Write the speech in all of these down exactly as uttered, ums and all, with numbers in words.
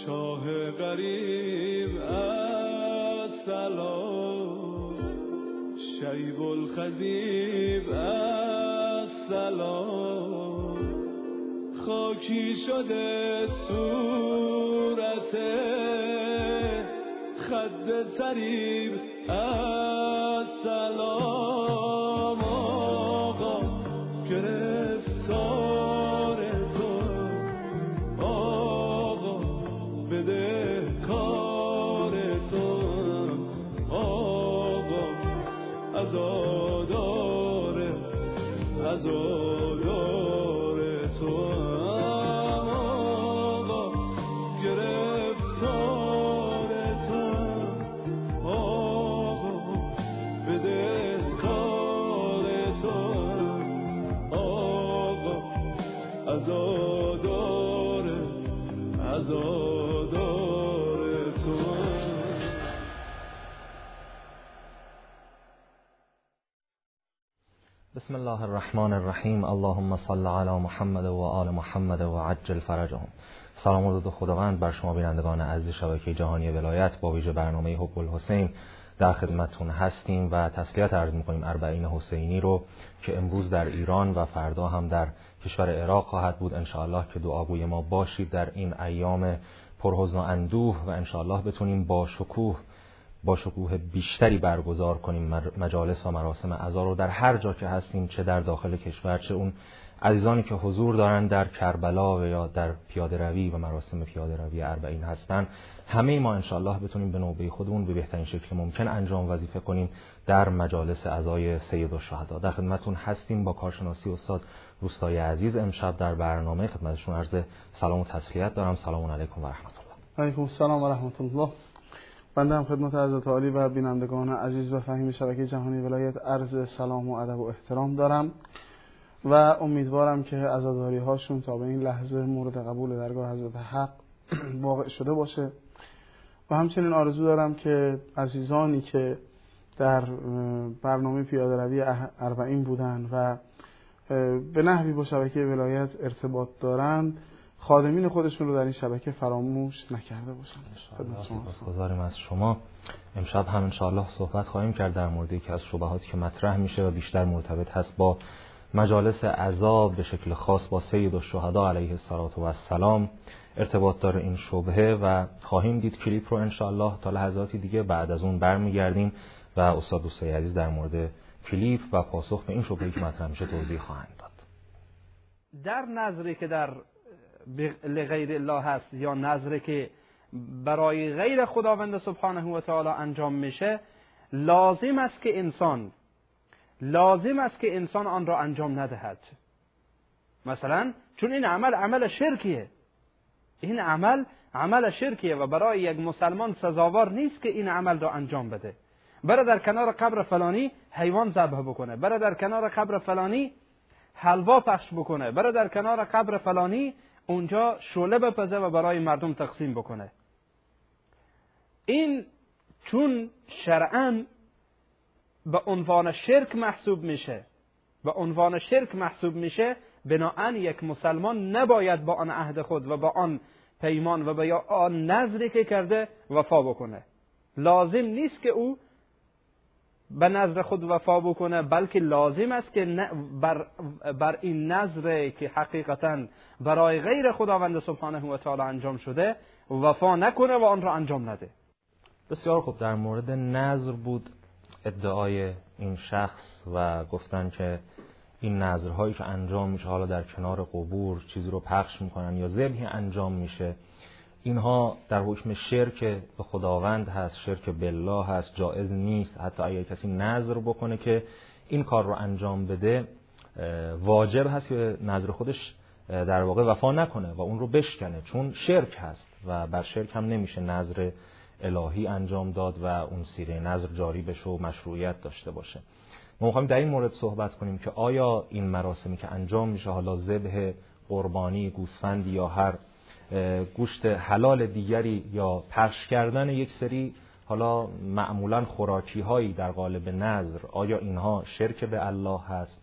شاه غریب السلام، شیب الخضیب السلام، خاکی شده صورت خد طریب السلام. آقا گرفتار تو، آقا بده کار تو، آقا عزادار عزادار تو، آقا گرفتار تو، آقا بده کار تو، آقا عزادار عزادار تو. بسم الله الرحمن الرحیم. اللهم صل علی محمد و آل محمد و عجل فرجهم. سلام و درود خداوند بر شما بینندگان عزیز شبکه جهانی ولایت. با ویژه برنامه حب الحسین در خدمتتون هستیم و تسلیت عرض می‌کنیم اربعین حسینی رو که امروز در ایران و فردا هم در کشور عراق خواهد بود. ان شاء الله که دعاگوی ما باشید در این ایام پرحزن و اندوه و ان شاء الله بتونیم با شکوه با شکوه بیشتری برگزار کنیم مجالس و مراسم عزا رو در هر جا که هستیم، چه در داخل کشور، چه اون عزیزانی که حضور دارن در کربلا و یا در پیاده روی و مراسم پیاده روی اربعین هستن. همه ما انشاءالله بتونیم به نوبه خودمون به بهترین شکل ممکن انجام وظیفه کنیم در مجالس عزای سید الشهدا. در خدمتتون هستیم با کارشناسی استاد روستایی عزیز. امشب در برنامه خدمتشون عرض سلام و تسلیت دارم. سلام علیکم و رحمت الله. علیکم السلام و رحمت الله. بنده هم خدمت حضرت عالی و بینندگان عزیز و فهیم شبکه جهانی ولایت عرض سلام و ادب و احترام دارم و امیدوارم که عزاداری هاشون تا به این لحظه مورد قبول درگاه حضرت حق واقع شده باشه و همچنین آرزو دارم که عزیزانی که در برنامه پیاده روی اربعین بودن و به نحوی با شبکه ولایت ارتباط دارند خادمین خودشون رو در این شبکه فراموش نکرده باشند. سپاسگزاریم از شما. امشب هم انشاءالله صحبت خواهیم کرد در مورد یکی از شبهاتی که مطرح میشه و بیشتر مرتبط هست با مجالس عزا، به شکل خاص با سید الشهدا علیه السلام ارتباط داره این شبهه و خواهیم دید کلیپ رو انشاءالله تا لحظاتی دیگه. بعد از اون برمیگردیم و استاد دوستای عزیز در مورد کلیپ و پاسخ به این شبهه‌ای که مطرح میشه توضیح خواهند داد. در نظری که در لغیر الله هست یا نظری که برای غیر خداوند سبحانه و تعالی انجام میشه، لازم است که انسان لازم است که انسان آن را انجام ندهد. مثلا چون این عمل عمل شرکیه، این عمل عمل شرکیه و برای یک مسلمان سزاوار نیست که این عمل را انجام بده. بره در کنار قبر فلانی حیوان ذبح بکنه، بره در کنار قبر فلانی حلوا پخش بکنه، بره در کنار قبر فلانی اونجا شعله بپزه و برای مردم تقسیم بکنه. این چون شرعاً به عنوان شرک محسوب میشه به عنوان شرک محسوب میشه بناهن یک مسلمان نباید با آن عهد خود و با آن پیمان و با آن نذری که کرده وفا بکنه. لازم نیست که او به نظر خود وفا بکنه، بلکه لازم است که بر, بر این نظر که حقیقتا برای غیر خداوند سبحانه و تعالی انجام شده وفا نکنه و آن را انجام نده. بسیار خوب. در مورد نظر بود ادعای این شخص و گفتن که این نظرهایی که انجام میشه حالا در کنار قبور چیزی رو پخش میکنن یا ذبحی انجام میشه، اینها در حکم شرک به خداوند هست، شرک بالله هست، جایز نیست. حتی اگر کسی نظر بکنه که این کار رو انجام بده، واجب هست که نظر خودش در واقع وفا نکنه و اون رو بشکنه، چون شرک هست و بر شرک هم نمیشه نظر الهی انجام داد و اون سیره نظر جاری بشه و مشروعیت داشته باشه. ما می‌خوایم در این مورد صحبت کنیم که آیا این مراسمی که انجام میشه، حالا ذبح قربانی، گوسفندی یا هر گوشت حلال دیگری یا پخش کردن یک سری حالا معمولا خوراکی هایی در قالب نظر، آیا اینها شرک به الله هست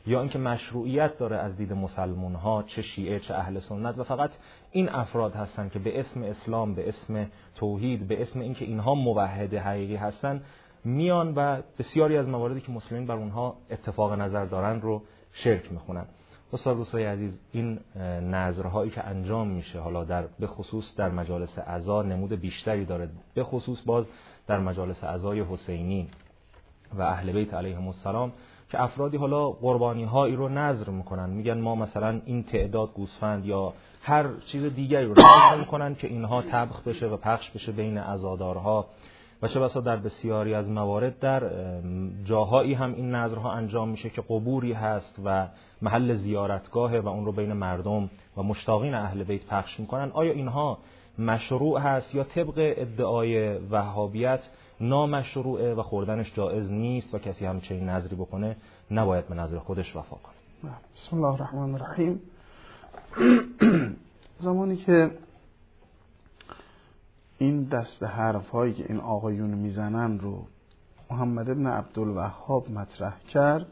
یا اینکه مشروعیت داره از دید مسلمان ها، چه شیعه چه اهل سنت، و فقط این افراد هستن که به اسم اسلام، به اسم توحید، به اسم اینکه اینها موحد حقیقی هستن میان و بسیاری از مواردی که مسلمین بر اونها اتفاق نظر دارن رو شرک میخونن. استاد روستایی عزیز، این نظرهایی که انجام میشه حالا در به خصوص در مجالس عزا نمود بیشتری داره، به خصوص باز در مجالس عزای حسینی و اهل بیت علیهم السلام، که افرادی حالا قربانی هایی رو نظر میکنن، میگن ما مثلا این تعداد گوسفند یا هر چیز دیگری رو نظر میکنن که اینها طبخ بشه و پخش بشه بین عزادارها، و چه بسا در بسیاری از موارد در جاهایی هم این نظرها انجام میشه که قبوری هست و محل زیارتگاهه و اون رو بین مردم و مشتاقین اهل بیت پخش میکنن. آیا اینها مشروع هست یا طبق ادعای وهابیت نامشروعه و خوردنش جایز نیست و کسی همچنین نظری بکنه نباید به نظر خودش وفا کنه؟ بسم الله الرحمن الرحیم. زمانی که این دست حرف هایی که این آقایون میزنن رو محمد ابن عبدالوهاب مطرح کرد،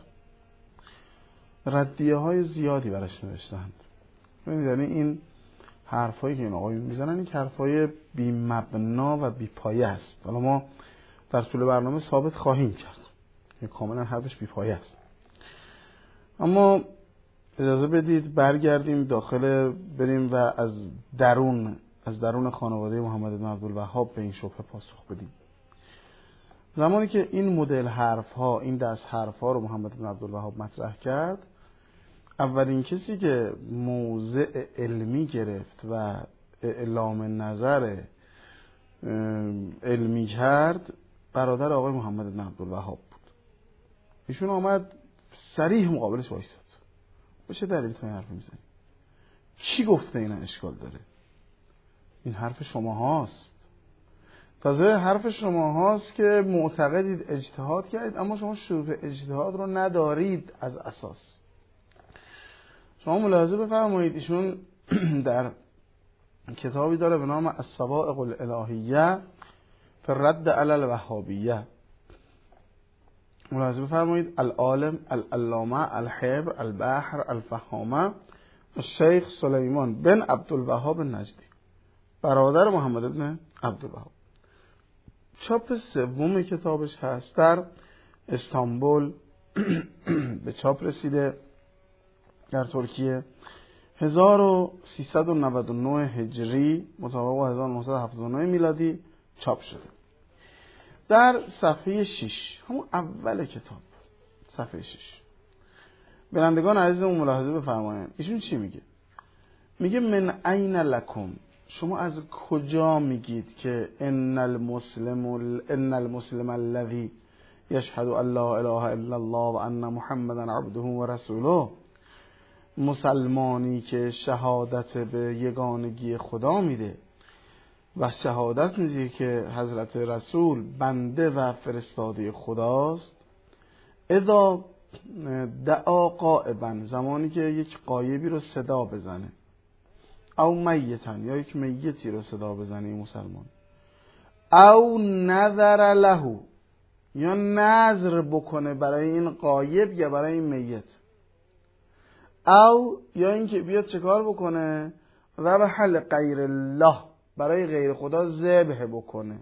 ردیه های زیادی برش نوشتند. یعنی این حرف هایی که این آقایون میزنن این حرف های بی مبنا و بی پایه است. حالا ما در طول برنامه ثابت خواهیم کرد که کاملا حرفش بی پایه است، اما اجازه بدید برگردیم داخل، بریم و از درون از درون خانواده محمد بن عبدالوهاب به این شبهه پاسخ بدیم. زمانی که این مدل حرف ها، این دست حرف ها رو محمد بن عبدالوهاب مطرح کرد، اولین کسی که موضع علمی گرفت و اعلام نظر علمی کرد برادر آقای محمد بن عبدالوهاب بود. ایشون آمد صریح مقابلش وایساد. به چه دلیل تو این حرف میزنی؟ کی گفته اینا اشکال داره؟ این حرف شما هاست. تازه حرف شما هاست که معتقدید اجتهاد کردید، اما شما شروط اجتهاد رو ندارید از اساس. شما ملاحظه بفرمایید ایشون در کتابی داره به نام الصواعق الالهیه فی الرد علی الوهابیه، ملاحظه بفرمایید العالم العلامه الحبر البحر الفهامه الشیخ سلیمان بن عبدالوهاب النجدی، برادر محمد ابن عبدالوهاب. چاپ سوم کتابش هست، در استانبول به چاپ رسیده، در ترکیه هزار و سیصد و نود و نه هجری مطابق با هزار و نهصد و هفتاد و نه میلادی چاپ شده. در صفحه شش، همون اول کتاب، صفحه شش، بینندگان عزیزمون ملاحظه بفرمایید ایشون چی میگه؟ میگه من این لکم، شما از کجا میگید که ان المسلم ان المسلم الذي یشهد ان لا اله الا الله و ان محمدا عبده و رسوله، مسلمانی که شهادت به یگانگی خدا میده و شهادت میده که حضرت رسول بنده و فرستاده خداست، اذا دعا قائبا، زمانی که یک غایبی رو صدا بزنه، او میتن، یا یک میتی رو صدا بزنه این مسلمان، او نظر له، یا نظر بکنه برای این غایب یا برای این میت، او یا اینکه بیاد چه کار بکنه، ذبح لغیر الله، برای غیر خدا ذبح بکنه،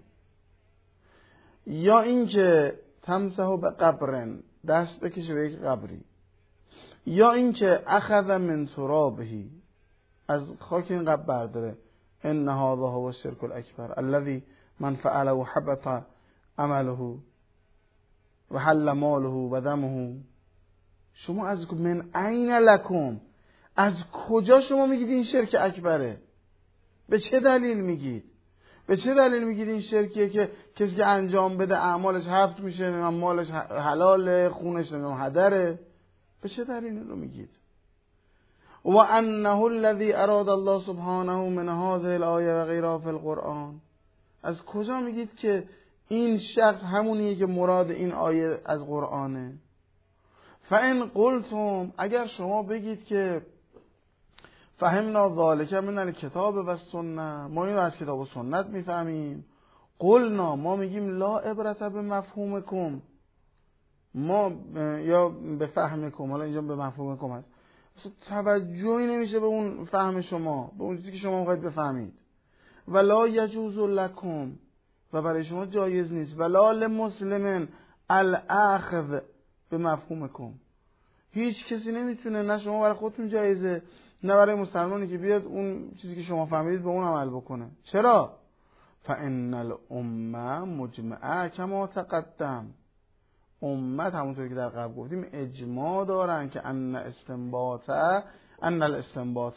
یا اینکه تمسح به قبرن، دست بکشه به یک قبری، یا اینکه اخذ من ترابه، از خاک این قبر برداره، ان هذا هو الشرك الاکبر الذي من فعله حبط عمله و حل ماله و دمه. شما از من این لکم، از کجا شما میگید این شرک اکبره؟ به چه دلیل میگید؟ به چه دلیل میگید این شرکیه که کسی که انجام بده اعمالش حفظ میشه، مالش حلاله، خونش هدره؟ به چه دلیل رو میگید؟ و انه الذي اراد الله سبحانه من هذه الايه و غیرها فی القرآن، از کجا میگید که این شخص همونیه که مراد این آیه از قرآنه؟ فان قلتم، اگر شما بگید که فهمنا ذالک من الکتاب و سنت، ما این رو از کتاب و سنت میفهمیم، قلنا، ما میگیم لا عبرت به مفهومکم، ما یا به فهم کم، حالا اینجا به مفهوم کم هست، توجهی نمیشه به اون فهم شما، به اون چیزی که شما میخواید بفهمید. ولا یجوز لکم، و برای شما جایز نیست، ولا لمسلمن الاخذ به مفهوم کم. هیچ کسی نمیتونه، نه شما برای خودتون جایزه نه برای مسلمانی که بیاد اون چیزی که شما فهمیدید به اون عمل بکنه. چرا؟ فان الامه مجمعه کما تقدم، امت همونطور که در قبل گفتیم اجماع دارن که ان استنباط ان الاستنباط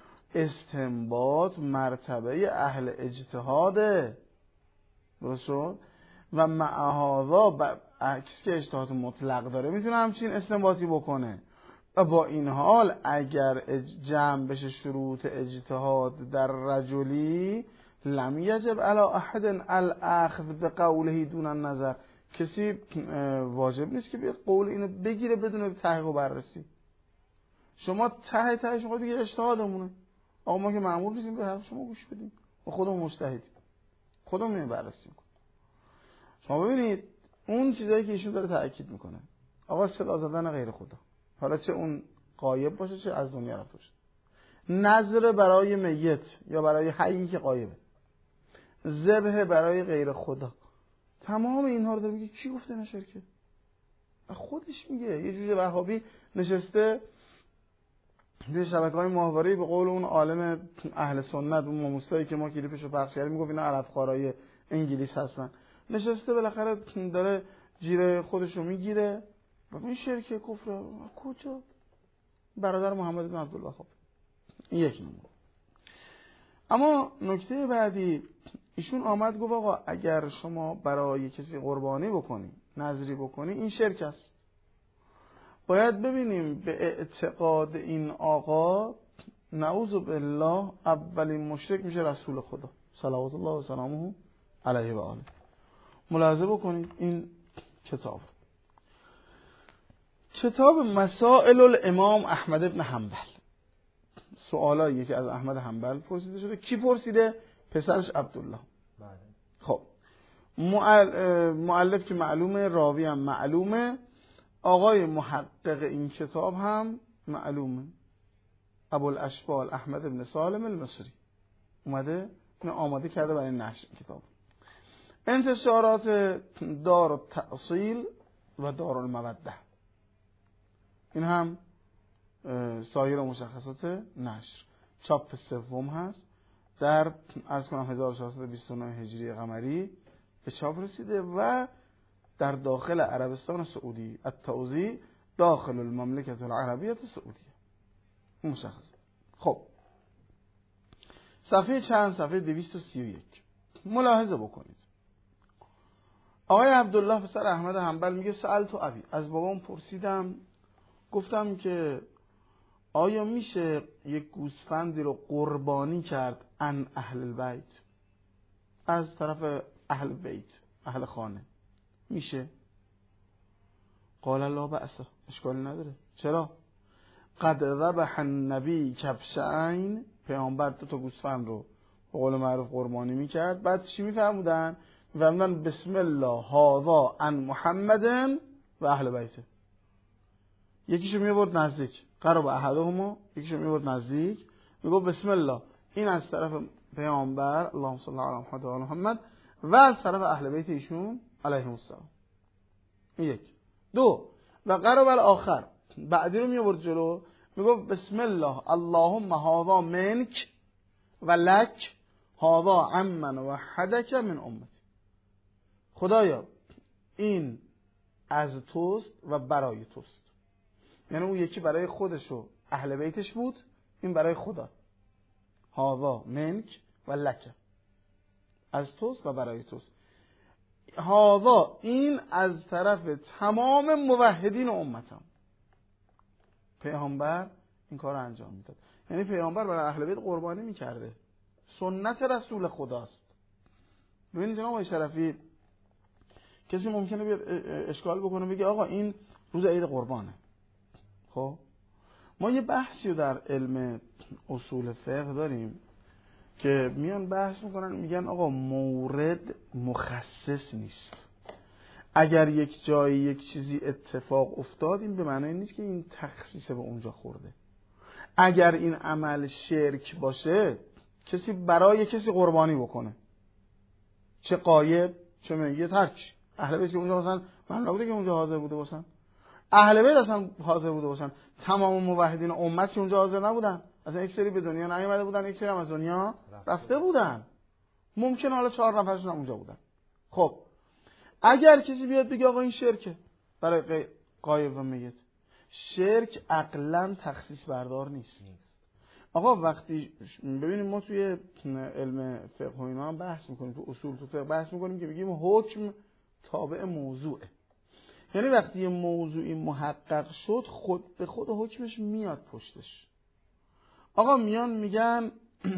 استنباط مرتبه اهل اجتهاده. درست شد؟ و مع هذا عکس که اجتهاد مطلق داره میتونه همچین استنباطی بکنه. و با این حال اگر جمع بشه شروط اجتهاد در رجلی، لم یجب علی احد الاخذ بقوله دون النظر، کسی واجب نیست که به قول اینو بگیره بدون تحقیق و بررسی. شما ته تهش میخواید بگید اجتهادمونه، آقا ما که مأمور نیستیم به حرف شما گوش بدیم، و خودمون مجتهدیم، خودمون میریم بررسی میکنیم. شما ببینید اون چیزایی که ایشون داره تأکید میکنه، آقا صدا زدن غیر خدا، حالا چه اون غایب باشه چه از دنیا رفته باشه، نظر برای میت یا برای حیی که غایبه، ذبح برای غیر خدا، تمام اینها رو داره میگه. کی گفته نشرکه؟ خودش میگه. یه جوجه وهابی نشسته توی شبکه‌های ماهواره‌ای به قول اون عالم اهل سنت، اون ماموسایی که ما کلیپشو پخش کردیم، میگفت اینا علفخوارای انگلیس هستن، نشسته بالاخره داره جیره خودشو میگیره و این شرک کفر کجا؟ برادر محمد بن عبدالوهاب. این یک نمونه. اما نکته بعدی، ایشون آمد گفت آقا اگر شما برای کسی قربانی بکنی، نذری بکنی، این شرک است. باید ببینیم به اعتقاد این آقا نعوذ بالله اولین مشرک میشه رسول خدا صلوات الله و سلامه علیه و آله. ملاحظه بکنید این کتاب کتاب مسائل الامام احمد بن حنبل، سوالایی که از احمد حنبل پرسیده شده. کی پرسیده؟ پسرش عبدالله. خب مؤلف که معلومه، راوی هم معلومه، آقای محقق این کتاب هم معلومه، ابوالاشبال احمد بن سالم المصری اومده اینو آماده کرده برای نشر کتاب. انتشارات دار التأصیل و دار الموده، این هم سایر مشخصات نشر. چاپ سوم هست در از کنم هزار و چهارصد و بیست و نه هجری قمری به چاپ رسیده و در داخل عربستان سعودی، التوزیع داخل المملکت العربیه سعودیه مشخص. خب صفحه چند؟ صفحه دویست و سی و یک. ملاحظه بکنید آقای عبدالله پسر احمد حنبل میگه سألت ابی، از بابام پرسیدم، گفتم که آیا میشه یک گوسفندی رو قربانی کرد ان اهل البیت، از طرف اهل بیت، اهل خانه، میشه؟ قال لا بأس، اشکالی نداره. چرا؟ قد ذبح النبی کبشین، پیامبر دو تا گوسفند رو به قول معروف قربانی میکرد. بعد چی میفرمودن؟ میفرمودن بسم الله هذا عن محمد و اهل بیته. یکیشو میبرد نزدیک، قرب احدهما، یکیشو میبرد نزدیک، میگفت بسم الله، این از طرف پیامبر اللهم صل علی محمد و آل محمد، و از طرف اهل بیت ایشون علیهم السلام. یک. دو، و قرب الاخر، بعدی رو میبرد جلو، میگفت بسم الله اللهم هذا منک و لک هذا عمن وحدک من امتی. خدایا این از توست و برای توست. یعنی اون یکی برای خودش و اهل بیتش بود، این برای خدا. هذا منک و لک، از توست و برای توست. هذا این از طرف تمام موحدین امتم. پیامبر این کار رو انجام میداد. یعنی پیامبر برای اهل بیت قربانی میکرده، سنت رسول خداست. ببینید جناب آقای شرفی، کسی ممکنه بیاد اشکال بکنه بگه آقا این روز عید قربانه. خب ما یه بحثی رو در علم اصول فقه داریم که میان بحث میکنن، میگن آقا مورد مخصص نیست. اگر یک جایی یک چیزی اتفاق افتاد این به معنی نیست که این تخصیص به اونجا خورده. اگر این عمل شرک باشه کسی برای کسی قربانی بکنه، چه غایب چه میت، هر چی، اهل بیت که اونجا مثلا من نبوده که اونجا حاضر بوده باشن، اهل بیت اصلا حاضر بوده باشن، تمام موحدین امت که اونجا حاضر نبودن، اصلا یک سری به دنیا نیامده بودن، یک سری هم از دنیا رفته بودن، ممکن حالا چهار نفرشون هم اونجا بودن. خب اگر کسی بیاد بگه آقا این شرکه برای غایب و میت، شرک عقلا تخصیص بردار نیست. آقا وقتی ببینیم ما توی علم فقه و اینا هم بحث میکنیم، تو اصول تو فقه بحث میکنیم که بگیم حکم تابع موضوعه، یعنی وقتی یه موضوعی محقق شد خود به خود حکمش میاد پشتش. آقا میان میگن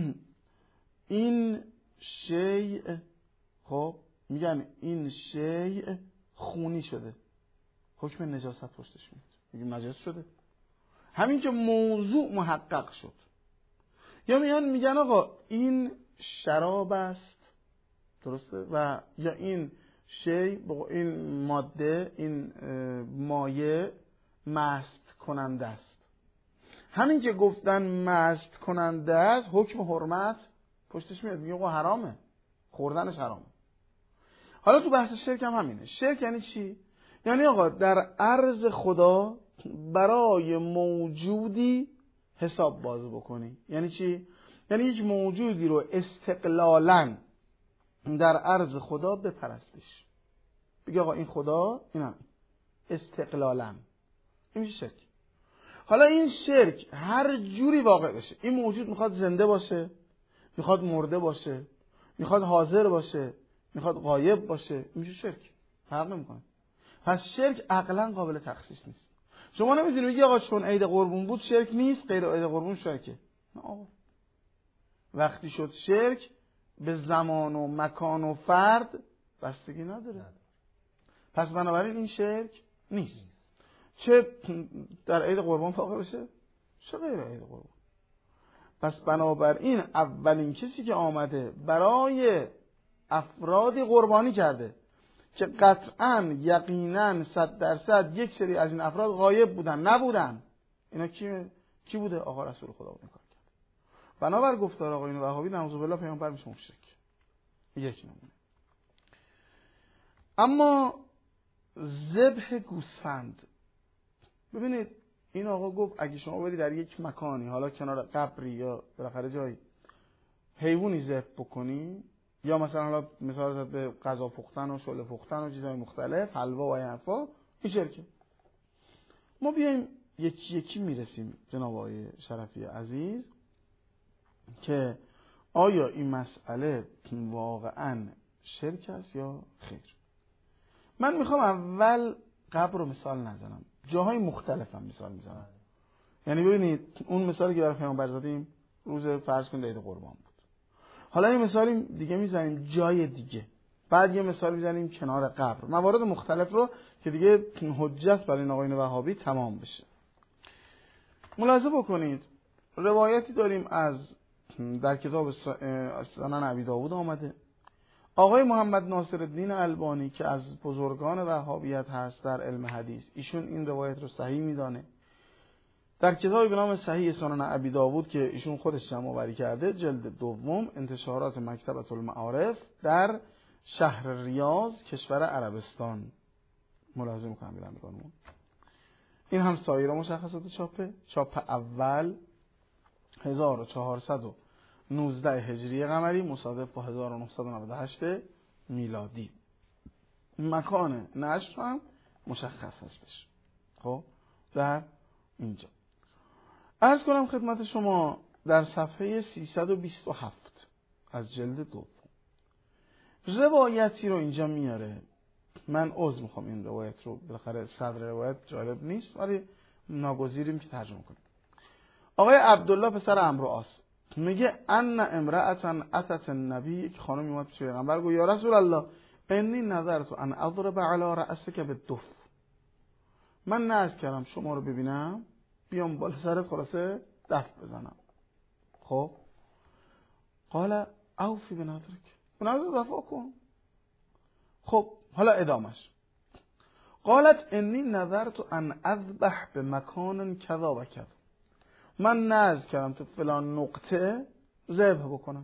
این شیء، خب میگن این شیء خونی شده، حکم نجاست پشتش میاد، میگیم نجس شده، همین که موضوع محقق شد. یا میان میگن آقا این شراب است، درسته، و یا این شی، این ماده، این مایه مست کننده است، همین که گفتن مست کننده است حکم حرمت پشتش میاد، میگه آقا حرامه، خوردنش حرامه. حالا تو بحث شرک هم همینه. شرک یعنی چی؟ یعنی آقا در عرض خدا برای موجودی حساب باز بکنی. یعنی چی؟ یعنی یک موجودی رو استقلالاً در عرض خدا بپرستش، بگی آقا این خدا، این هم استقلالاً، این میشه شرک. حالا این شرک هر جوری واقع بشه، این موجود میخواد زنده باشه، میخواد مرده باشه، میخواد حاضر باشه، میخواد غایب باشه، میشه شرک، فرق نمیکنه. پس شرک عقلا قابل تخصیص نیست. شما نمیتونی بگی آقا چون عید قربون بود شرک نیست، غیر عید قربون شرکه. نه آقا، وقتی شد شرک به زمان و مکان و فرد بستگی نداره، پس بنابراین این شرک نیست، چه در عید قربان واقع بشه چه غیر عید قربان. پس بنابراین اولین کسی که آمده برای افرادی قربانی کرده که قطعاً یقیناً صد درصد یک سری از این افراد غایب بودن نبودن، اینا کی کی بوده؟ آقا رسول خدا بود کار کرد. بنابر گفتار آقایون وهابی نعوذ بالله پیامبر میشه مشرک. یک نمونه. اما ذبح گوسفند، ببینید این آقا گفت اگه شما برید در یک مکانی، حالا کنار قبری یا بالاخره جایی، حیوانی ذبح بکنی، یا مثلا حالا مثال زد به غذا پختن و شله پختن و چیزهای مختلف، حلوا و این حرفا، این شرکه. ما بیایم یکی یکی میرسیم جناب آقای شرفی عزیز که آیا این مسئله واقعا شرک است یا خیر. من میخوام اول قبر رو مثال نزنم، جاهای مختلف هم مثال میزنم. یعنی ببینید اون مثالی که برای پیامبر زدیم روز فرض کنید عید قربان بود، حالا یه مثالی دیگه میزنیم جای دیگه، بعد یه مثال میزنیم کنار قبر، موارد مختلف رو که دیگه حجت برای این آقایون وهابی تمام بشه. ملاحظه بکنید روایتی داریم از در کتاب سنن ابی داود آمده، آقای محمد ناصرالدین البانی که از بزرگان وهابیت هست در علم حدیث، ایشون این روایت رو صحیح میدانه. در کتابی به نام صحیح سنن ابی داود که ایشون خودش جمع آوری کرده، جلد دوم، انتشارات مکتبة المعارف، در شهر ریاض کشور عربستان، ملاحظه میکنم بینندگانمون. این هم سایر مشخصات چاپه، چاپ اول هزار و چهارصد و نوزده هجری قمری مصادف با هزار و نهصد و نود و هشت میلادی. مکان نشر هم مشخص هستش. خب در اینجا عرض کنم خدمت شما در صفحه سیصد و بیست و هفت از جلد دوم روایتی رو اینجا میاره. من عذر میخوام این روایت رو، بالاخره صدر روایت جالب نیست ولی ناگزیریم که ترجمه کنیم. آقای عبدالله پسر عمرو عاص میگه ان امرأة اتت النبی، یک خانمی اومد پیش پیغمبر گفت یا رسول الله انی نظرت ان اضرب علی رأسک بالدف، من نذر کردم شما رو ببینم بیام بالا سرت خلاصه دف بزنم. خب قال اوفی بنظرک، بنظر وفا کن. خب حالا ادامش قالت انی نذرت ان اذبح به مکان کذا و کذا، من نذر کردم تو فلان نقطه ذبح بکنم.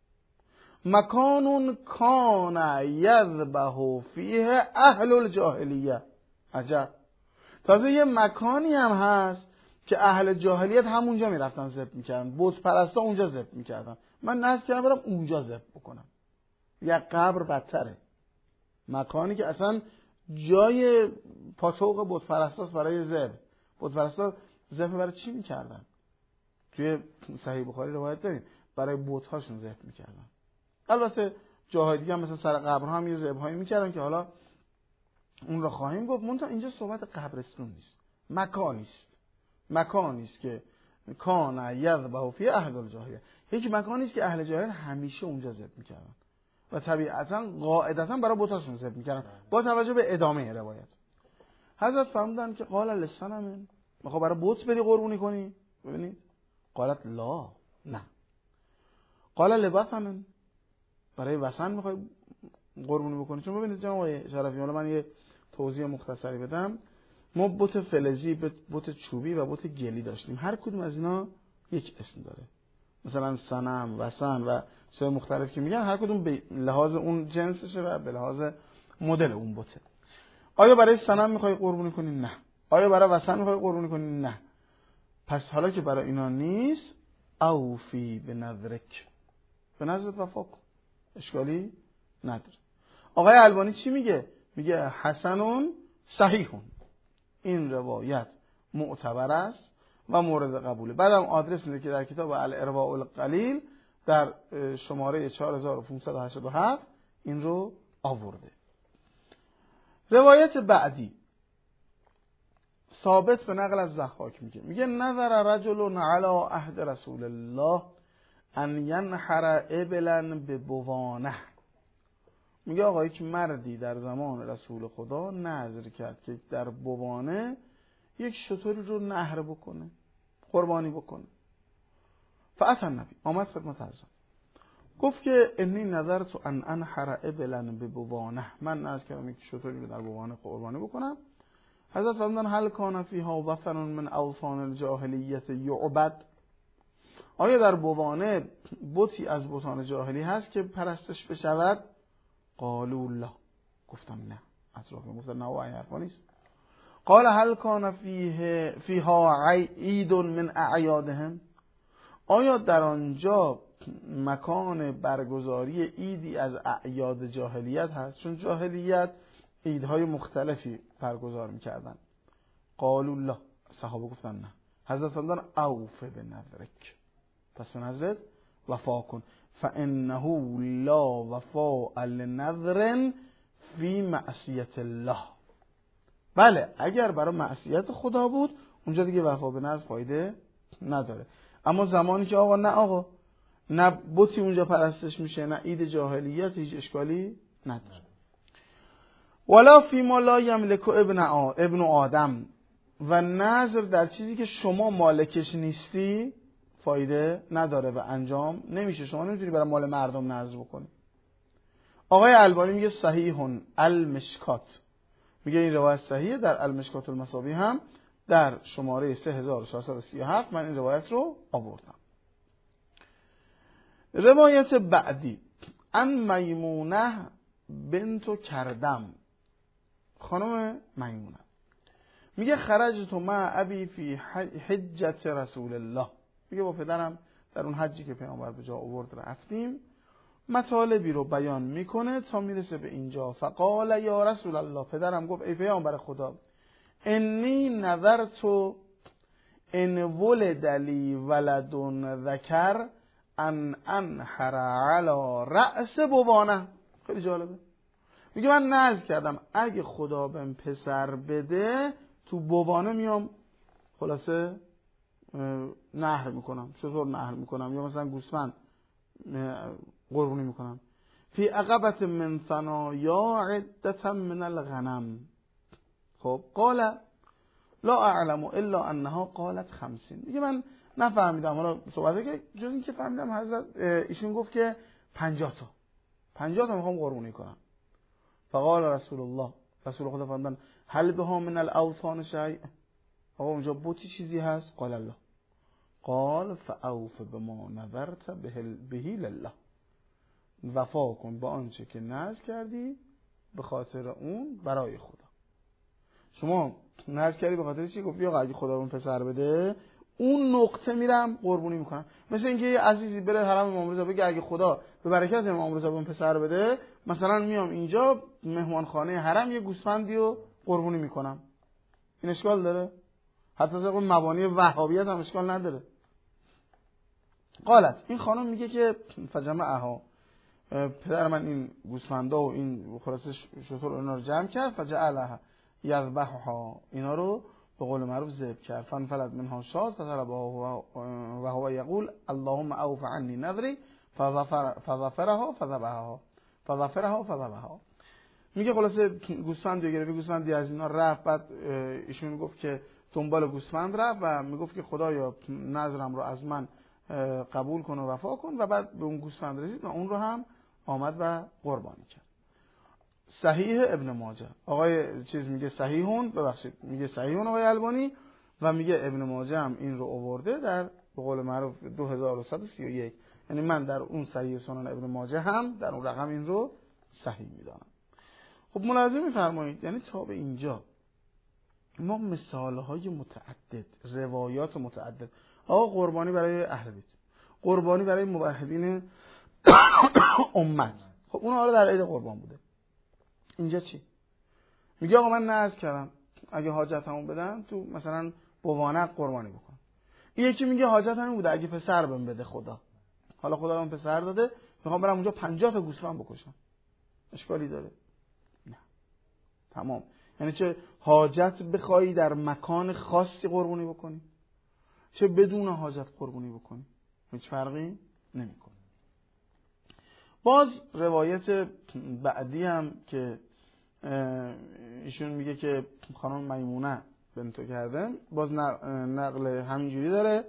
مکان کان یذبح فیه اهل الجاهلیه. عجب، تازه یه مکانی هم هست که اهل جاهلیت همونجا میرفتن ذبح میکردن، بت پرستا اونجا ذبح میکردن، من نذر کردم برم اونجا ذبح بکنم. یا قبر بدتره، مکانی که اصلا جای پاتوق بت پرستاست برای ذبح. بت پرستا ذبح برای چی میکردن؟ توی صحیح بخاری روایت داریم برای بت هاشون ذبح میکردن. البته جاهای دیگه هم مثلا سر قبرها هم یه ذبحایی میکردن که حالا اون رو خواهیم گفت. منتها اینجا صحبت قبرستون نیست، مکانی است، مکانی است که کان یذبح فی اهل الجاهلیه، یک مکانی است که اهل جاهلیت همیشه اونجا ذبح میکردن و طبیعتا قاعدتا برای بتاشون ذبح میکردن. با توجه به ادامه روایت حضرت فرمودن که قال لسنم، میخوای برای بت بری قربونی کنی؟ ببینید قالت لا، نه. قال لبثن، برای وثن میخوای قربونی بکنی؟ چون ببینید جناب آقای شرفی، حالا من یه توضیح مختصری بدم. ما بت فلزی، بت چوبی و بت گلی داشتیم، هر کدوم از اینا یک اسم داره. مثلا صنم، وثن و چیزهای مختلف که میگن هر کدوم به لحاظ اون جنسشه و به لحاظ مدل اون بته. آیا برای صنم میخوای قربونی کنی؟ نه. آیا برای وثن میخوای قربونی کنی؟ نه. پس حالا که برای اینا نیست، اوفی به نذرک، به نذرت وفا کن، اشکالی نداره. آقای البانی چی میگه؟ میگه حسنون صحیحون، این روایت معتبر است و مورد قبوله. بعدم آدرس میده که در کتاب الارواء القلیل در شماره چهار هزار و پانصد و هشتاد و هفت این رو آورده. روایت بعدی ثابت به نقل از ضحاک میگه میگه نظر رجل علی عهد رسول الله ان ینحر ابلا به بوانه. میگه آقا یک مردی در زمان رسول خدا نذر کرد که در بوانه یک شتری رو نحر بکنه، قربانی بکنه. فأتی النبی، آمد خدمت حضرت گفت که انی نذرت ان انحر ابلا به بوانه، من نذر کردم یک شتری رو در بوانه قربانی بکنم. حضرت فرمودن هل کان فیها وثن من اوثان الجاهلیت یعبد، آیا در بوانه بتی از بتان جاهلی هست که پرستش بشود؟ قالوا لا، گفتم نه. اطراف گفتن نه و این حرفا نیست. قال هل کان فیه فیها عید من اعیادهم، آیا در آنجا مکان برگزاری عیدی از اعیاد جاهلیت هست؟ چون جاهلیت عیدهای مختلفی برگزار میکردن. قالوا لا، صحابه گفتن نه. حضرت فرمودن اوف بنذرک، پس به نذرت وفا کن. فانه لا وفاء لنذر فی معصیت الله، بله اگر برای معصیت خدا بود اونجا دیگه وفا به نذر فایده نداره. اما زمانی که آقا نه آقا نه بتی اونجا پرستش میشه نه عید جاهلیت، هیچ اشکالی نداره. ولا فی ما لا یملک ابن ابن آدم، و نذر در چیزی که شما مالکش نیستی فایده نداره و انجام نمیشه. شما نمیتونی برای مال مردم نذر بکنی. آقای البانی میگه صحیحون المشکات، میگه این روایت صحیحه. در المشکات المصابیح هم در شماره سه هزار و چهارصد و سی و هفت من این روایت رو آوردم. روایت بعدی ان میمونه بنت کردم، خانم میمونه میگه خرجت مع ابی فی حجت رسول الله، میگه با پدرم در اون حجی که پیامبر به جا آورد رفتیم. مطالبی رو بیان میکنه تا میرسه به اینجا. فقال یا رسول الله، پدرم گفت ای پیامبر خدا، انی نذرت ان ولد لی ولد ذکر ان انحر علی رأس بوانه. خیلی جالبه. میگه من نذر کردم اگه خدا بهم پسر بده تو بوانه میام خلاصه نحر میکنم، چطور نحر میکنم؟ یا مثلا گوسفند قربونی میکنم. فی عقبت من ثنایا عدتا من الغنم. خب قال لا اعلم الا انها قالت خمسین. میگه من نفهمیدم، حالا صحبته که جز این که فهمیدم حضرت ایشون گفت که پنجاه تا پنجاه تا میخوام قربونی کنم. فقال رسول الله، رسول خدا فرمودن هل بها من الاوثان شیء، آقا اونجا بوتی چیزی هست؟ قال الله. قال فاوف بما نذرت بهی لله، وفا کن با آنچه که نذر کردی به خاطر اون برای خدا. شما نذر کردی به خاطر چی؟ گفتی آقا اگه خدا اون پسر بده اون نقطه میرم قربونی میکنم. مثل اینکه یه عزیزی بره حرم امام رضا بگه اگه خدا به برکت امام رضا اون پسر بده، مثلا میام اینجا مهمانخانه حرم یه گوسفندی رو قربونی میکنم. این اشکال داره؟ حتی از اون مبانی وهابیت هم اشکال نداره. قالت، این خانم میگه که فجمعها، پدر من این گوسفندا و این خلاصه شطور اینا رو جمع کرد، فجعلها یذبحها، اینا رو به قول معروف ذبح کرد. فانفلت منها شاة فضربها و هو یقول اللهم اوف عني نذری فظفر فظفرها فذبحها فظفرها فذبحها. میگه خلاصه گوسفند رو گرفت، گوسفندی از اینا رفت، بعد ایشون گفت که دنبال گوسفند رفت و میگفت که خدایا نذرم رو از من قبول کن و وفا کن، و بعد به اون گوسفند رسید و اون رو هم آمد و قربانی کرد. صحیح ابن ماجه، آقای چیز میگه صحیحون، ببخشید میگه صحیحون آقای البانی، و میگه ابن ماجه هم این رو آورده در به قول معروف دو هزار و صد و سی و یک. یعنی من در اون صحیح سنن ابن ماجه هم در اون رقم این رو صحیح میدانم. خب ملاحظه میفرمایید، یعنی تا به اینجا ما مثالهای متعدد، روایات متعدد، آقا قربانی برای اهل بیت، قربانی برای موحدین امت، خب اون حالا در عید قربان بوده. اینجا چی؟ میگه آقا من نذر کردم اگه حاجتمو بدن تو مثلا بوانق قربانی بکن. این یکی میگه حاجت همین بوده اگه پسر بهم بده خدا، حالا خدا بهم پسر داده میخوام برم اونجا پنجاه تا گوسفند بکشم، اشکالی داره؟ نه. تمام. یعنی چه حاجت بخوای در مکان خاصی قربانی بکنی، چه بدون حاجت قربانی بکنی، هیچ فرقی نمیکنه. باز روایت بعدی هم که ایشون میگه که خانم میمونه بنتو کرده، باز نقل همینجوری داره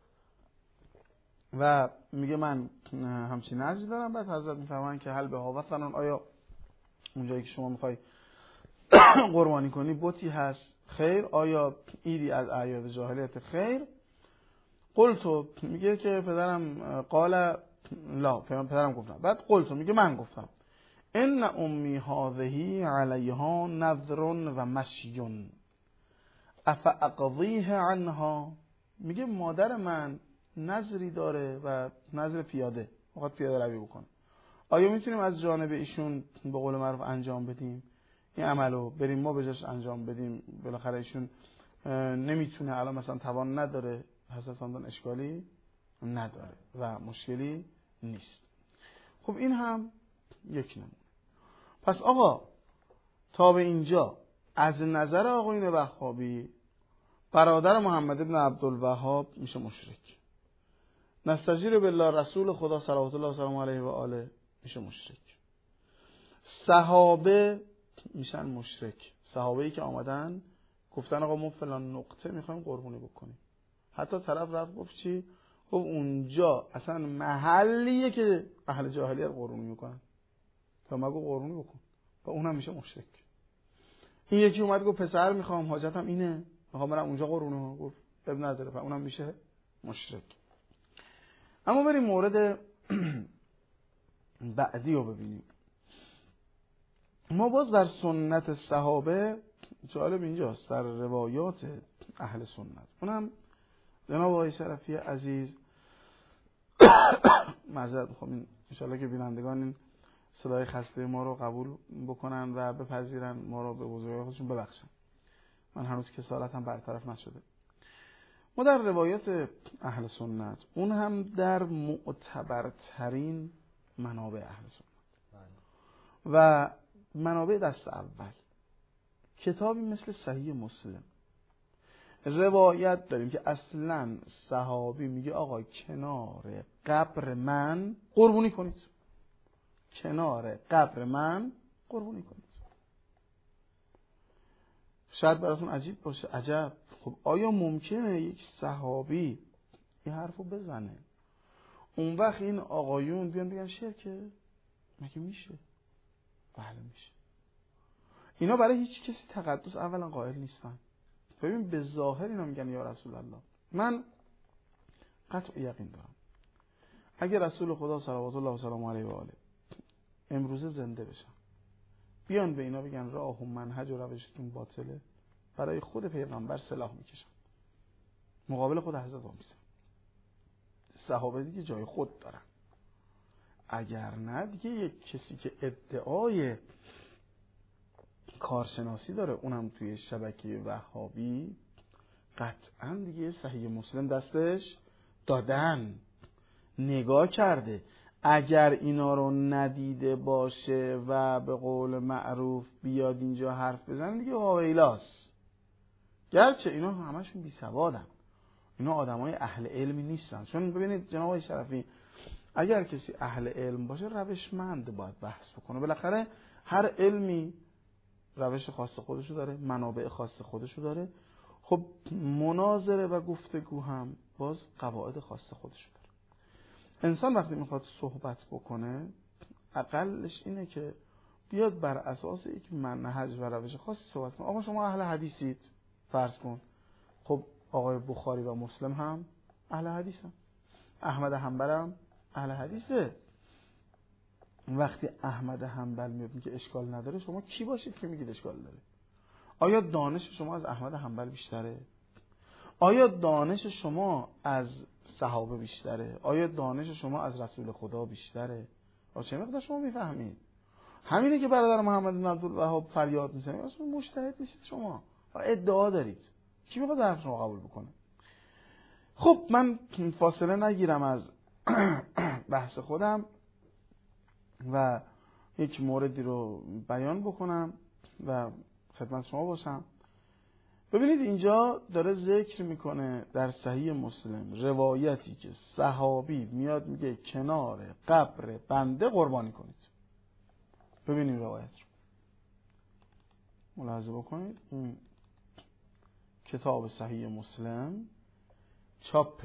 و میگه من همچین نظری دارم. بعد حضرت میفهمن که حل به ها وطنان، آیا اونجایی که شما میخوای قربانی کنی بوتی هست خیر، آیا ایدی از اعیاد جاهلیت خیر؟ قلتو، میگه که پدرم قال لا، پدرم گفتم. بعد قلتو، میگه من گفتم ان امی هذه علیها نذر و مشی افاقضیه عنها، میگه مادر من نذری داره و نذر پیاده، میخواد پیاده روی بکنه، آیا میتونیم از جانب ایشون به قول معروف انجام بدیم این عملو، بریم ما به جاش انجام بدیم؟ بالاخره ایشون نمیتونه، الان مثلا توان نداره. حضرت فرمودن اشکالی نداره و مشکلی نیست. خب این هم یک نمونه. پس آقا تا به اینجا از نظر آقایون وهابی برادر محمد ابن عبدالوهاب میشه مشرک، نستجیر بالله رسول خدا صلوات الله وسلم علیه و آله میشه مشرک، صحابه میشن مشرک، صحابه‌ای که آمدن گفتن آقا ما فلان نقطه میخوایم قربونی بکنیم، حتی طرف رفت گفت چی؟ خب اونجا اصلا محلیه که اهل جاهلیت قربونی میکنن، تا مگو قربونی بکن، و اونم میشه مشرک. این یکی اومد گفت پسر میخوام، حاجتم اینه، میخوام برم اونجا قربونی، گفت اب نداره، و اونم میشه مشرک. اما بریم مورد بعدی رو ببینیم. ما باز در سنت صحابه، جالب اینجاست در روایات اهل سنت، اونم جناب آقای شرفی عزیز معذرت میخوام، ان شاءالله که بینندگان این صدای خسته ما رو قبول بکنن و بپذیرن، ما رو به بزرگی خودشون ببخشن، من هنوز کسالتم برطرف نشده. ما در روایات اهل سنت، اون هم در معتبرترین منابع اهل سنت و منابع دست اول، کتابی مثل صحیح مسلم، روایت داریم که اصلا صحابی میگه آقا کنار قبر من قربونی کنید، کنار قبر من قربونی کنید. شاید براتون عجیب باشه، عجب، خب آیا ممکنه یک صحابی این حرفو بزنه اون وقت این آقایون بیان بگن شرکه؟ مگه میشه؟ بله میشه. اینا برای هیچ کسی تقدس اولا قائل نیستن. ببین به ظاهر اینا میگن یا رسول الله. من قطع یقین دارم اگر رسول خدا صلوات الله و سلام علیه و آله امروزه زنده بشن، بیان به اینا بگن راه و منهج و روشتون باطله، برای خود پیغمبر سلاح میکشن، مقابل خود حضرت وامیستن. صحابه دیگه جای خود دارن. اگر نه دیگه یک کسی که ادعای کارشناسی داره، اونم توی شبکه وهابی، قطعا دیگه صحیح مسلم دستش دادن، نگاه کرده. اگر اینا رو ندیده باشه و به قول معروف بیاد اینجا حرف بزنه دیگه واویلاست. گرچه اینا همشون بی سوادن، اینا آدمای اهل علمی نیستن. چون ببینید جناب آقای شرفی، اگر کسی اهل علم باشه روشمند باید بحث بکنه. بالاخره هر علمی روش خاص خودشو داره، منابع خاص خودشو داره. خب مناظره و گفتگو هم باز قواعد خاص خودشو داره. انسان وقتی میخواد صحبت بکنه اقلش اینه که بیاد بر اساس یک منهج و روش خاصی صحبت کنه. آقا شما اهل حدیثید فرض کن، خب آقای بخاری و مسلم هم اهل حدیثن، احمد حنبل هم اهل حدیثه. وقتی احمد حنبل میاد میگه اشکال نداره، شما کی باشید که میگید اشکال داره؟ آیا دانش شما از احمد حنبل بیشتره؟ آیا دانش شما از صحابه بیشتره؟ آیا دانش شما از رسول خدا بیشتره؟ آیا چه مقدار شما میفهمید؟ همینه که برادر محمد بن عبدالوهاب فریاد میزنه اصلا مجتهد نیستید شما و ادعا دارید. کی میخواد حرف شما قبول بکنه؟ خب من فاصله نگیرم از بحث خودم و یک موردی رو بیان بکنم و خدمت شما باشم. ببینید اینجا داره ذکر میکنه در صحیح مسلم روایتی که صحابی میاد میگه کنار قبر بنده قربانی کنید. ببینید روایت رو ملاحظه بکنید. این کتاب صحیح مسلم چاپ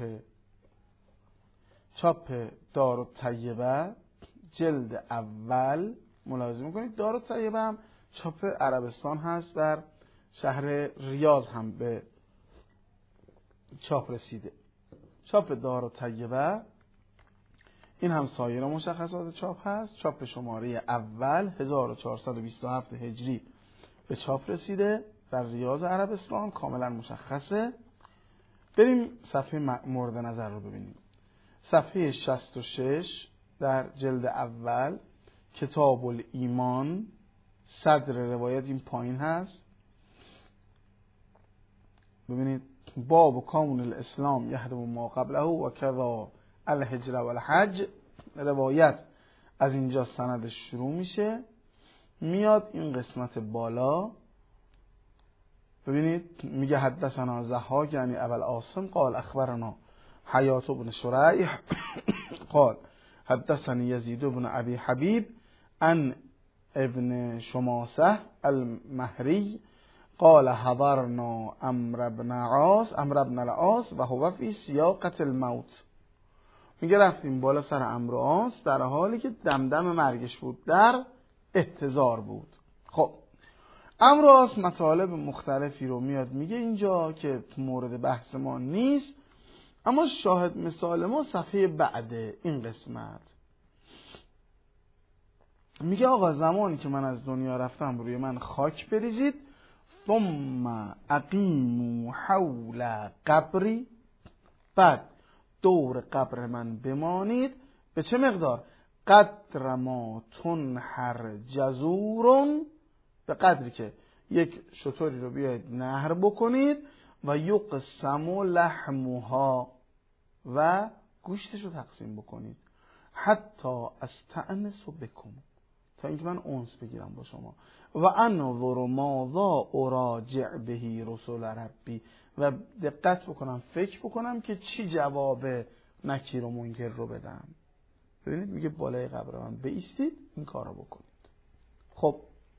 چاپ دارالطیبه جلد اول، ملاحظه میکنید دارالطیبه هم چاپ عربستان هست، در شهر ریاض هم به چاپ رسیده. چاپ دارالطیبه این هم سایر مشخصات چاپ هست. چاپ شماره اول هزار و چهارصد و بیست و هفت هجری به چاپ رسیده در ریاض عربستان، کاملا مشخصه. بریم صفحه مورد نظر رو ببینیم. صفحه شصت و شش در جلد اول کتاب الایمان، صدر روایت این پایین هست. ببینید باب کامل الاسلام یهدم ما قبله و کذا الهجر و الحج. روایت از اینجا سندش شروع میشه، میاد این قسمت بالا. ببینید میگه حدثنا ضحاک یعنی ابو العاصم قال اخبرنا حیات بن شریح قال حدثني یزید بن ابی حبیب عن ابن شماسه المهری قال حضرنا عمرو بن عاص عمرو بن العاص و هو فی سیاقة الموت. میگه رفتیم بالا سر عمرو عاص در حالی که دمدم مرگش بود، در احتضار بود. خب عمرو عاص مطالب مختلفی رو میاد میگه اینجا که مورد بحث ما نیست، اما شاهد مثال ما صفحه بعد این قسمت. میگه آقا زمانی که من از دنیا رفتم روی من خاک بریزید، ثم اقیموا حول قبری، بعد دور قبر من بمانید. به چه مقدار؟ قدر ما تنحر جزورون، به قدری که یک شتری رو بیاید نهر بکنید و یقسم لحمها و گوشتش رو تقسیم بکنید، حتی استأنس بکم، تا اینکه من انس بگیرم با شما، و انظر ماذا اراجع بهی رسول ربی، و دقت بکنم فکر بکنم که چی جواب نکیر و منکر رو بدم. ببینید میگه بالای قبر من بایستید این کار رو بکنید. خب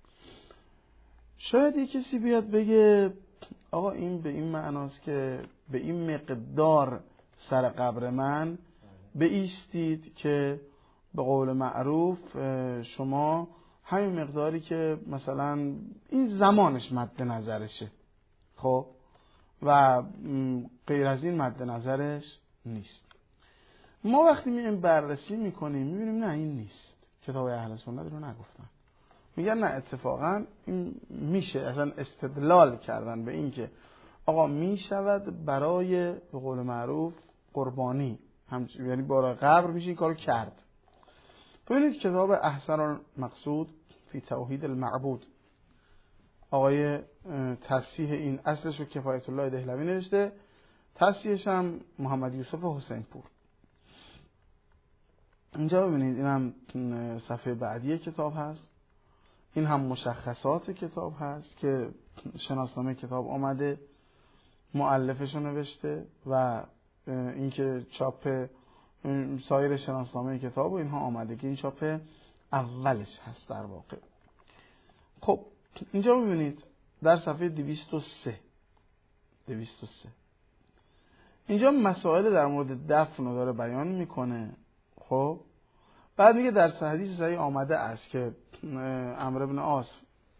شاید یک کسی بیاد بگه آقا این به این معناست که به این مقدار سر قبر من بایستید که به قول معروف شما همین مقداری که مثلا این زمانش مد نظرشه، خب، و غیر از این مد نظرش نیست. ما وقتی میایم بررسی میکنیم میبینیم نه این نیست، کتاب اهل سنت رو نگفتن، میگن نه اتفاقا این میشه، اصلا استدلال کردن به این که آقا میشود برای به قول معروف قربانی، یعنی برای قبر میشه این کارو کرد. ببینید کتاب احسن المقصود فی توحید المعبود، آقای تصحیح این اصلش رو کفایت الله دهلوی نوشته، تصحیحش هم محمد یوسف حسین پور. اینجا ببینید این هم صفحه بعدی کتاب هست، این هم مشخصات کتاب هست که شناسنامه کتاب آمده، مؤلفش رو نوشته و اینکه چاپ سایر شناسنامه کتاب و اینها آمده که این چاپ اولش هست در واقع. خب اینجا ببینید در صفحه دویست و سه دویست و سه اینجا مسائل در مورد دفن رو داره بیان میکنه. خب بعد میگه در حدیث صحیح آمده است که عمرو بن عاص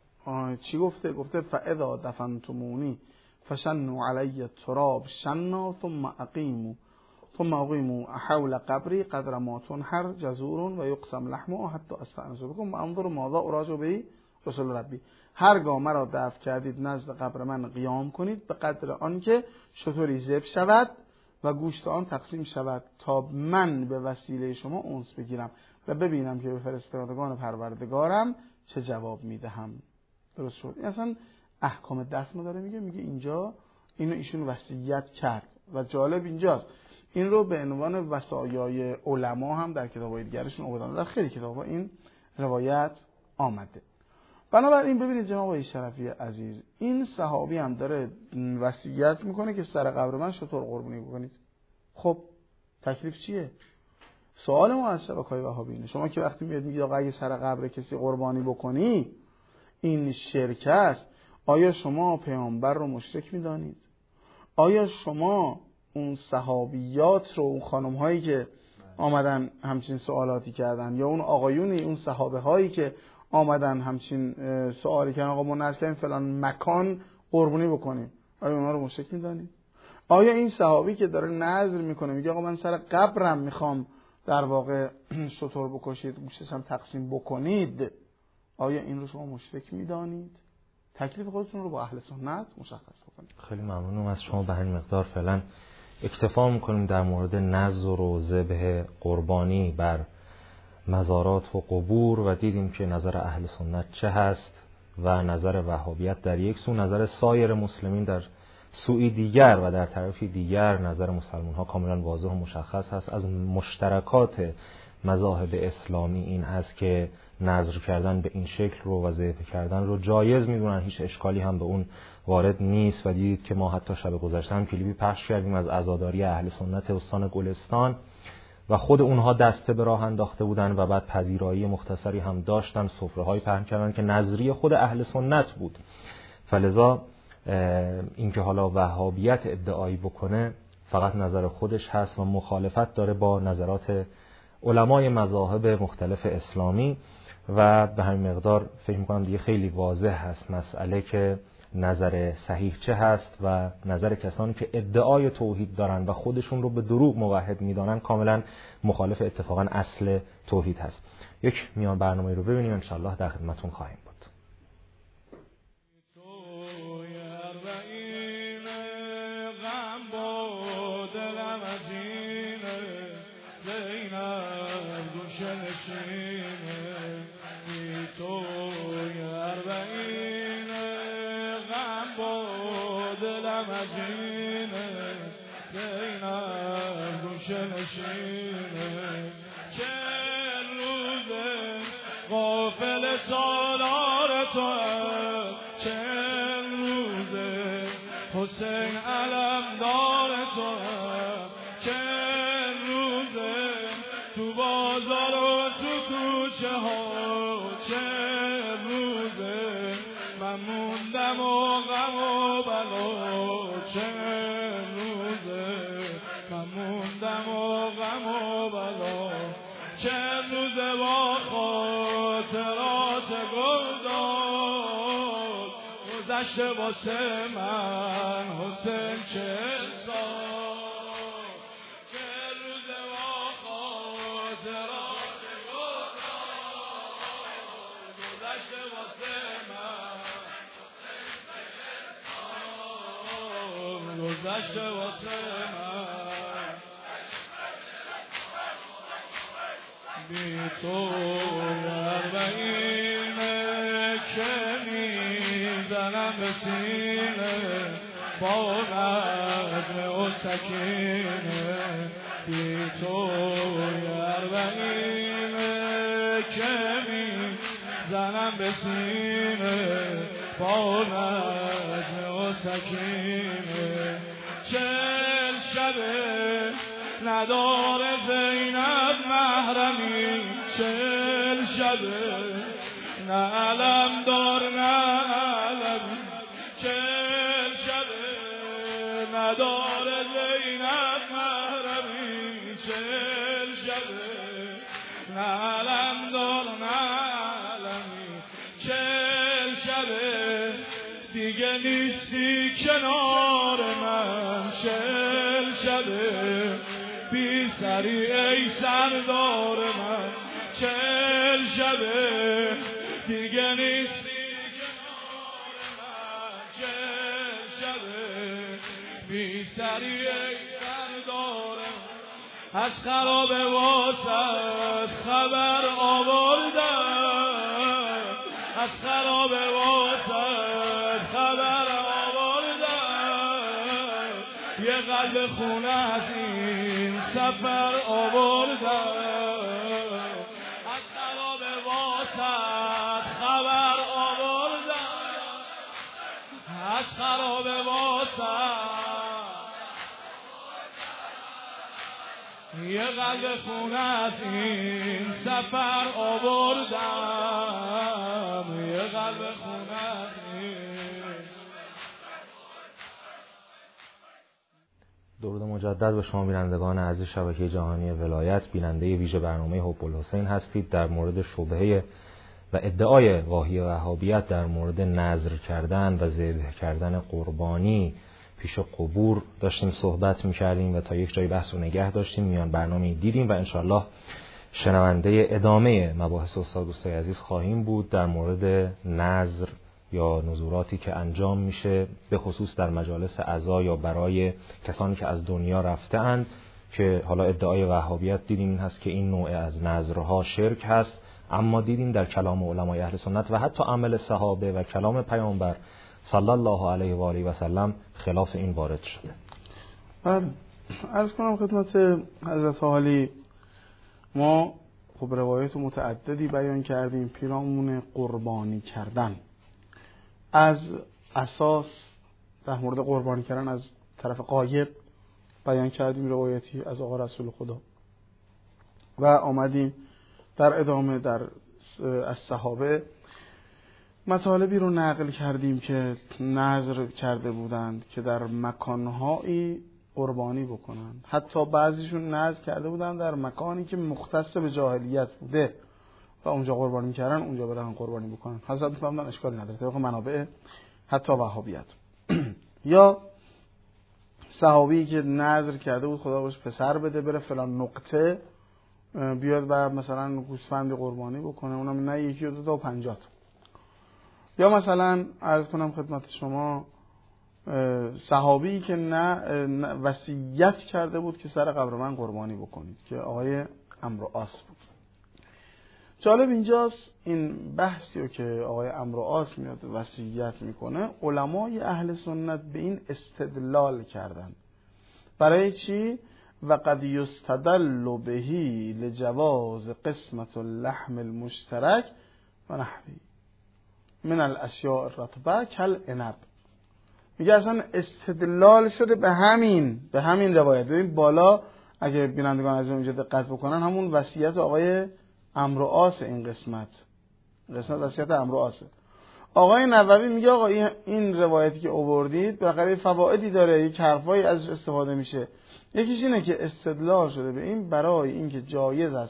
چی گفته؟ گفته فاذا دفنتمونی فشنوا علی التراب شنا ثم اقیموا ثم اقیموا حول قبری قدر ما تنحر جزور و یقسم لحمه حتی استأنس بكم انظر ماذا اراجع به رسول ربی. هرگاه مرا دفن کردید نزد قبر من قیام کنید به قدر آنکه شتری ذبح شود و گوشت آن تقسیم شود تا من به وسیله شما انس بگیرم و ببینم که به فرستادگان پروردگارم چه جواب میدهم. درست شد؟ این اصلا احکام دفن داره میگه، میگه اینجا اینو ایشون وصیت کرد و جالب اینجاست این رو به عنوان وصایای علما هم در کتاب‌های دیگرشون آوردن، در خیلی کتاب‌ها این روایت آمده. بنابراین ببینید جناب آقای شرفی عزیز، این صحابی هم داره وصیت میکنه که سر قبر من شطور قربانی بکنید. خب تکلیف چیه؟ سوال ما از شبکه‌های وهابی اینه، شما که وقتی میاد میگید آقا اگه سر قبر کسی قربانی بکنی این شرک است، آیا شما پیامبر رو مشرک میدانید؟ آیا شما اون صحابیات رو، اون خانم هایی که آمدن همچین سوالاتی کردن، یا اون آقایونی، اون صحابه هایی که آمدن همچین سوالی کردن آقا ما نذر کردیم فلان مکان قربانی بکنیم، آیا اونا رو مشرک میدانید؟ آیا این صحابی که داره نذر میکنه میگه آقا من سر قبرم میخوام در واقع شطور بکشید گوشتش هم تقسیم بکنید، آیا این رو شما مشرک میدانید؟ تکلیف خودتون رو با اهل سنت مشخص بکنید. خیلی ممنونم از شما. به همین مقدار فعلا اکتفا میکنیم در مورد نذر و ذبح قربانی بر مزارات و قبور و دیدیم که نظر اهل سنت چه هست و نظر وهابیت در یک سو، نظر سایر مسلمین در سوی دیگر و در طرفی دیگر نظر مسلمان ها کاملا واضح و مشخص هست. از مشترکات مذاهب اسلامی این هست که نذر کردن به این شکل رو و ذبح کردن رو جایز میدونن، هیچ اشکالی هم به اون وارد نیست و دیدید که ما حتی شب گذشته هم کلیپی پخش کردیم از عزاداری اهل سنت استان گلستان و خود اونها دسته به راه انداخته بودن و بعد پذیرایی مختصری هم داشتن، سفره‌های پهن کردن که نظریه خود اهل سنت بود. فلذا اینکه حالا وهابیت ادعایی بکنه فقط نظر خودش هست و مخالفت داره با نظرات علمای مذاهب مختلف اسلامی و به همین مقدار فکر می‌کنم دیگه خیلی واضح هست مسئله که نظر صحیح چه هست و نظر کسانی که ادعای توحید دارن و خودشون رو به دروغ موحد میدانن کاملا مخالف اتفاقا اصل توحید هست. یک میان برنامه رو ببینیم انشالله در خدمتون خواهیم بود. غافل سالار تو چند روزه حسین علمدار تو چند روزه تو بازار و تو کوچه ها چند روزه من موندم و غم و بلا چند روزه من موندم و غم و بلا چند روزه با خاطر خاطرات گلدار گذشته واسه من حسین چهل سال چه روزه و خاطرات گلدار گذشته واسه من گذشته واسه من بی تو اربعینه که میزنم به سینه با نجم و سکینه بی تو اربعینه که میزنم به سینه با نجم و سکینه چل شبه نداره زینب محرمی چل شبه نه علم دار نه علمی چل شبه نداره زینب محرمی چل شبه نه علم دار نه علمی چل شبه دیگه نیستی کنار من چل شبه بی سری ای سردار من چل شبه دیگه نیستی کنار من چل شبه بی سری ای سردار من از خراب واسط خبر آوردم از خراب واسط خبر آوردم یه قلب خونه از این سفر آوردم از خراب واسط خبر آوردم از خراب واسط یه قلب خونه از این سفر آوردم یه قلب خونه از این. درود مجدد به شما بینندگان عزیز شبکه جهانی ولایت، بیننده ویژه برنامه حب الحسین هستید. در مورد شبهه و ادعای واهی وهابیت در مورد نذر کردن و ذبح کردن قربانی پیش قبور داشتیم صحبت می‌کردیم و تا یک جای بحث رو نگه داشتیم، میان برنامه دیدیم و انشالله شنونده ادامه مباحث استاد دوستای عزیز خواهیم بود در مورد نذر یا نذوراتی که انجام میشه به خصوص در مجالس عزا یا برای کسانی که از دنیا رفته‌اند، که حالا ادعای وهابیت دیدیم این هست که این نوع از نذرها شرک هست، اما دیدیم در کلام علمای اهل سنت و حتی عمل صحابه و کلام پیامبر صلی الله علیه و آله و سلم خلاف این وارد شده. من عرض کنم خدمت حضرت عالی، ما خب روایت متعددی بیان کردیم پیرامون قربانی کردن. از اساس در مورد قربانی کردن از طرف غایب بیان کردیم روایتی از آقا رسول خدا و آمدیم در ادامه در از صحابه مطالبی رو نقل کردیم که نذر کرده بودند که در مکانهایی قربانی بکنند. حتی بعضیشون نذر کرده بودند در مکانی که مختص به جاهلیت بوده و اونجا قربانی می‌کردن، اونجا برن قربانی بکنن. حضرت می‌فهمدن اشکالی نداره طبق منابع حتی وهابیت. یا صحابی که نذر کرده بود خدا بهش پسر بده بره فلان نقطه بیاد و مثلا گوسفند قربانی بکنه، اونم نه یکی و دو تا و پنجاه تا. یا مثلا عرض کنم خدمت شما صحابی که نه وصیت کرده بود که سر قبر من قربانی بکنید که آقای عمرو عاص بود. جالب اینجاست این بحثی رو که آقای عمرو عاص میاد وصیت میکنه، علمای اهل سنت به این استدلال کردن. برای چی؟ و قد یستدل بهی لجواز قسمت اللحم المشترک و نحوی من الاشیاء الرطبه کالعنب. میگه اصلا استدلال شده به همین به همین روایت. ببین بالا اگه بینندگان عزیز اینجا دقت بکنن همون وصیت آقای عمرو عاص، این قسمت قسمت وصیت عمرو عاص. آقای نووی میگه آقا این روایتی که آوردید بالاخره فوائدی داره، یک حرفایی ازش استفاده میشه. یکیش اینه که استدلال شده به این برای اینکه جایز است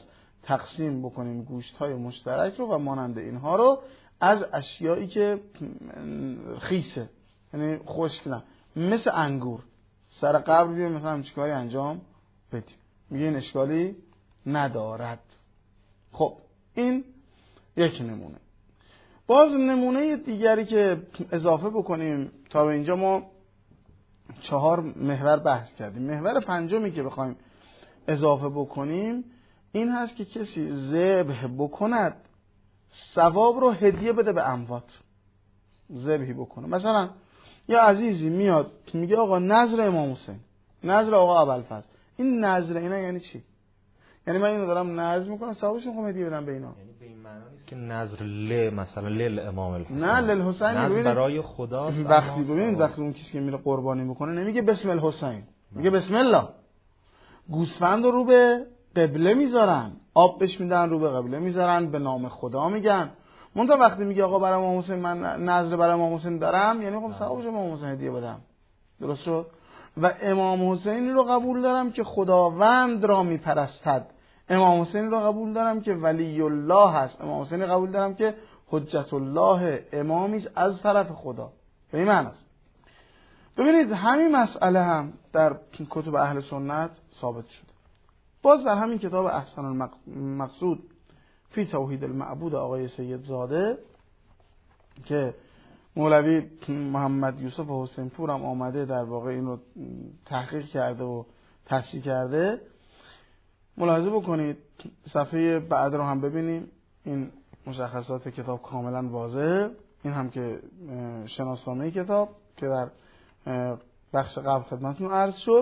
تقسیم بکنیم گوشت‌های مشترک رو و مانند اینها رو از اشیایی که خیسه، یعنی خشک نه، مثل انگور سر قبر بیایم مثلا همچین کاری انجام بدیم. میگه این اشکالی ندارد. خب این یک نمونه. باز نمونه دیگری که اضافه بکنیم تا به اینجا ما چهار محور بحث کردیم. محور پنجمی که بخوایم اضافه بکنیم این هست که کسی ذبح بکند ثواب رو هدیه بده به اموات. ذبحی بکنه، مثلا یا عزیزی میاد میگه آقا نذر امام حسین، نذر آقا ابوالفضل. این نذر اینا یعنی چی؟ یعنی من اینو دارم نذر میکنم ثوابش رو میخوام هدیه بدم به اینا. یعنی به این معنی نیست که نذر ل مثلا لل امام الحسین، نه لل حسین، نذر برای خداست. وقتی ببینید وقتی اون کسی که میره قربانی میکنه نمیگه بسم الحسین، میگه بسم الله. گوسفند رو به قبله میذارن، آب بهش میدن، رو به قبله میذارن، به نام خدا میگن. منتها وقتی میگه آقا برای امام حسین من نذر برای امام حسین دارم، یعنی خب ثوابش امام حسین هدیه بدم. درست شد؟ و امام حسین رو قبول دارم که خداوند را میپرستد. امام حسین رو قبول دارم که ولی الله هست. امام حسین رو قبول دارم که حجت الله، امامی از طرف خدا. به این معنی است. ببینید همین مسئله هم در کتب اهل سنت ثابت شده. باز در همین کتاب احسن المقصود فی توحید المعبود آقای سید زاده که مولوی محمد یوسف حسین پور هم آمده در واقع این رو تحقیق کرده و تصحیح کرده، ملاحظه بکنید. صفحه بعد رو هم ببینیم. این مشخصات کتاب کاملا واضحه. این هم که شناسنامه کتاب که در بخش قبل خدمتتون عرض شد.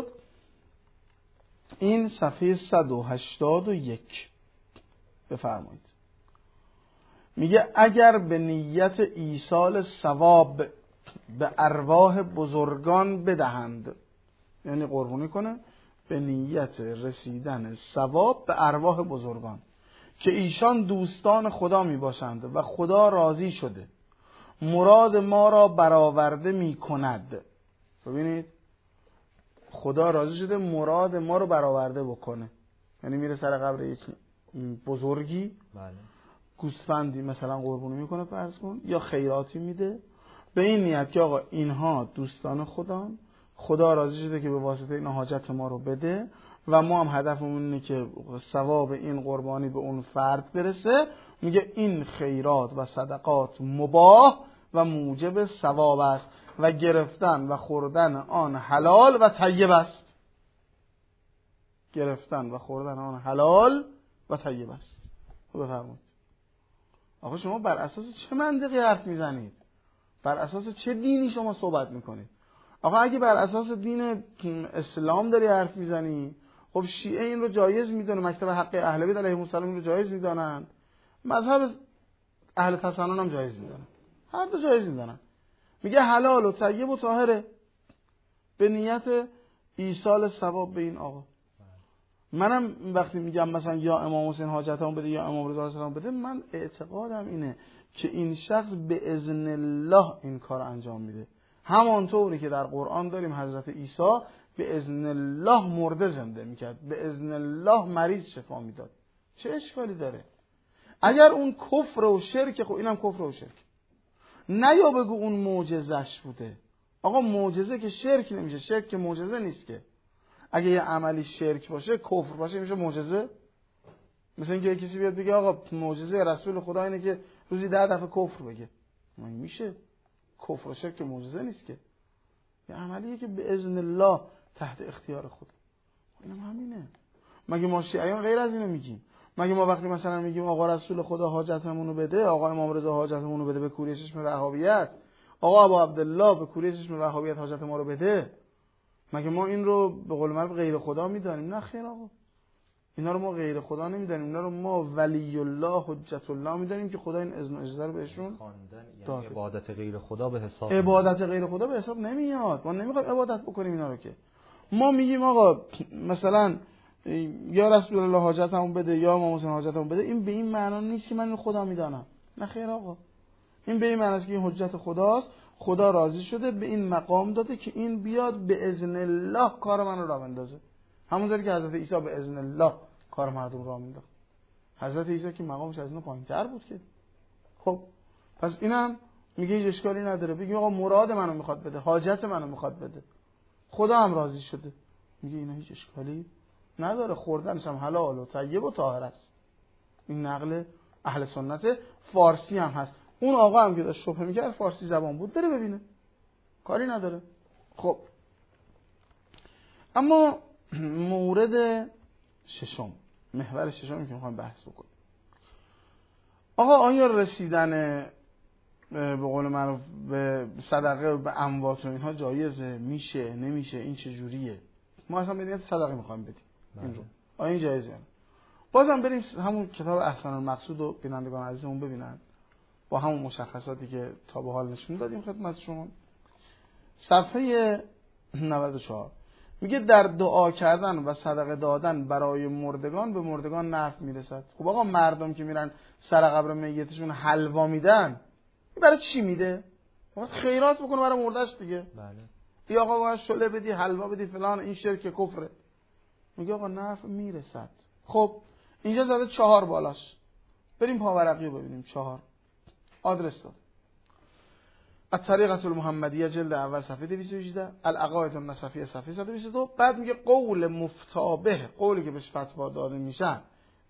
این صفحه صد و هشتاد و یک بفرمایید. میگه اگر به نیت ایصال ثواب به ارواح بزرگان بدهند، یعنی قربانی کنه به نیت رسیدن ثواب به ارواح بزرگان که ایشان دوستان خدا می باشند و خدا راضی شده، مراد ما را برآورده می کند. ببینید خدا راضی شده مراد ما رو برآورده بکنه، یعنی میره سر قبر یک بزرگی، بله، گوسفندی مثلا قربانی میکنه فرض کن، یا خیراتی میده به این نیت که آقا اینها دوستان خدان، خدا راضی شده که به واسطه این حاجت ما رو بده و ما هم هدفمون اینه که ثواب این قربانی به اون فرد برسه. میگه این خیرات و صدقات مباح و موجب ثواب است و گرفتن و خوردن آن حلال و طیب است. گرفتن و خوردن آن حلال و طیب است. بفرمایید آقا شما بر اساس چه منطقی حرف میزنید؟ بر اساس چه دینی شما صحبت میکنید؟ آقا اگه بر اساس دین اسلام داری حرف میزنی، خب شیعه این رو جایز میدونه، مکتب حق اهل بیت علیهم السلام این رو جایز میدونن، مذهب اهل تسنن هم جایز میدونن، هر دو جایز میدونن. میگه حلال و طیب و طاهره به نیت ایصال ثواب به این آقا. منم وقتی میگم مثلا یا امام حسین حاجتمون بده یا امام رضا سلام بده، من اعتقادم اینه که این شخص به اذن الله این کار انجام میده. همانطوری که در قرآن داریم حضرت عیسی به اذن الله مرده زنده میکرد، به اذن الله مریض شفا میداد. چه اشکالی داره؟ اگر اون کفر و شرک، خب اینم کفر و شرک. نه یا بگو اون معجزش بوده. آقا معجزه که شرک نمیشه، شرک که معجزه نیست که. اگه یه عملی شرک باشه، کفر باشه، میشه معجزه. مثلا اینکه کسی بیاد بگه آقا معجزه رسول خدا اینه که روزی ده دفعه کفر بگه، من میشه؟ کفر و شرک که معجزه نیست که، یه عملیه که به اذن الله تحت اختیار خدا. اینم همینه. مگه ما شیعیان غیر از اینو میگیم؟ مگه ما وقتی مثلا میگیم آقا رسول خدا حاجتمون رو بده، آقا امام رضا حاجتمون رو بده به کوری چشم وهابیت، آقا ابو عبدالله به کوری چشم وهابیت حاجت ما رو بده، مگه ما این رو به قول معروف غیر خدا میدانیم؟ نه خیر آقا، اینا رو ما غیر خدا نمیدانیم، اینا رو ما ولی الله حجت الله میدانیم که خدا این اذن و اجازه رو بهشون داده. یعنی عبادت غیر خدا به حساب عبادت غیر خدا به حساب نمیاد. ما نمیخوایم عبادت بکنیم اینا رو، که ما میگیم آقا مثلا یا رسول الله حاجتمون بده یا امام حسین حاجتمون بده، این به این معنا نیست که من خدا میدانم. نه خیر آقا، این به این معنی است که این حجت خداست، خدا راضی شده به این مقام داده که این بیاد به اذن الله کار من رو راه بندازه، همونطوری که حضرت عیسی به اذن الله کار مردم راه مینداخت. حضرت عیسی که مقامش از اون پایین‌تر بود که. خب پس اینم میگه هیچ اشکالی نداره، بگیم آقا مراد منو میخواد بده، حاجت منو میخواد بده، خدا هم راضی شده، میگه اینا هیچ اشکالی نداره، خوردنش هم حلال و طیب و طاهر است. این نقل اهل سنت فارسی هم هست. اون آقا هم که داشت شبهه میکرد فارسی زبان بود، بره ببینه، کاری نداره. خب اما مورد ششم، محور ششمی که میخوام بحث بکنیم، آقا آیا رسیدن به قول معروف به صدقه و به اموات و اینها جایزه؟ میشه؟ نمیشه؟ این چه جوریه؟ ما اصلا بدیم صدقه میخوایم بدیم این رو، آیا این جایزه؟ بازم بریم همون کتاب احسان المقصود رو بینندگان عزیزمون ببینن با همون مشخصاتی که تا به حال نشون دادیم خدمت شما. صفحه نود و چهار میگه در دعا کردن و صدقه دادن برای مردگان به مردگان نفع میرسد. خب آقا مردم که میرن سر قبر میتشون حلوا میدن، برای چی میده؟ خیرات بکنه برای مردش دیگه. بله. یا آقا باید شله بدی، حلوا بدی فلان، این شرک کفره. میگه آقا نفع میرسد. خب اینجا زده چهار بالاش، بریم پاورقی رو ببینیم. چهار آدرس داد: الطریقة المحمدیه جلد اول صفحه دویست و هجده، العقاید النصفیه صفحه صد و بیست و دو. بعد میگه قول مفتابه، قولی که بهش فتوا داده میشن،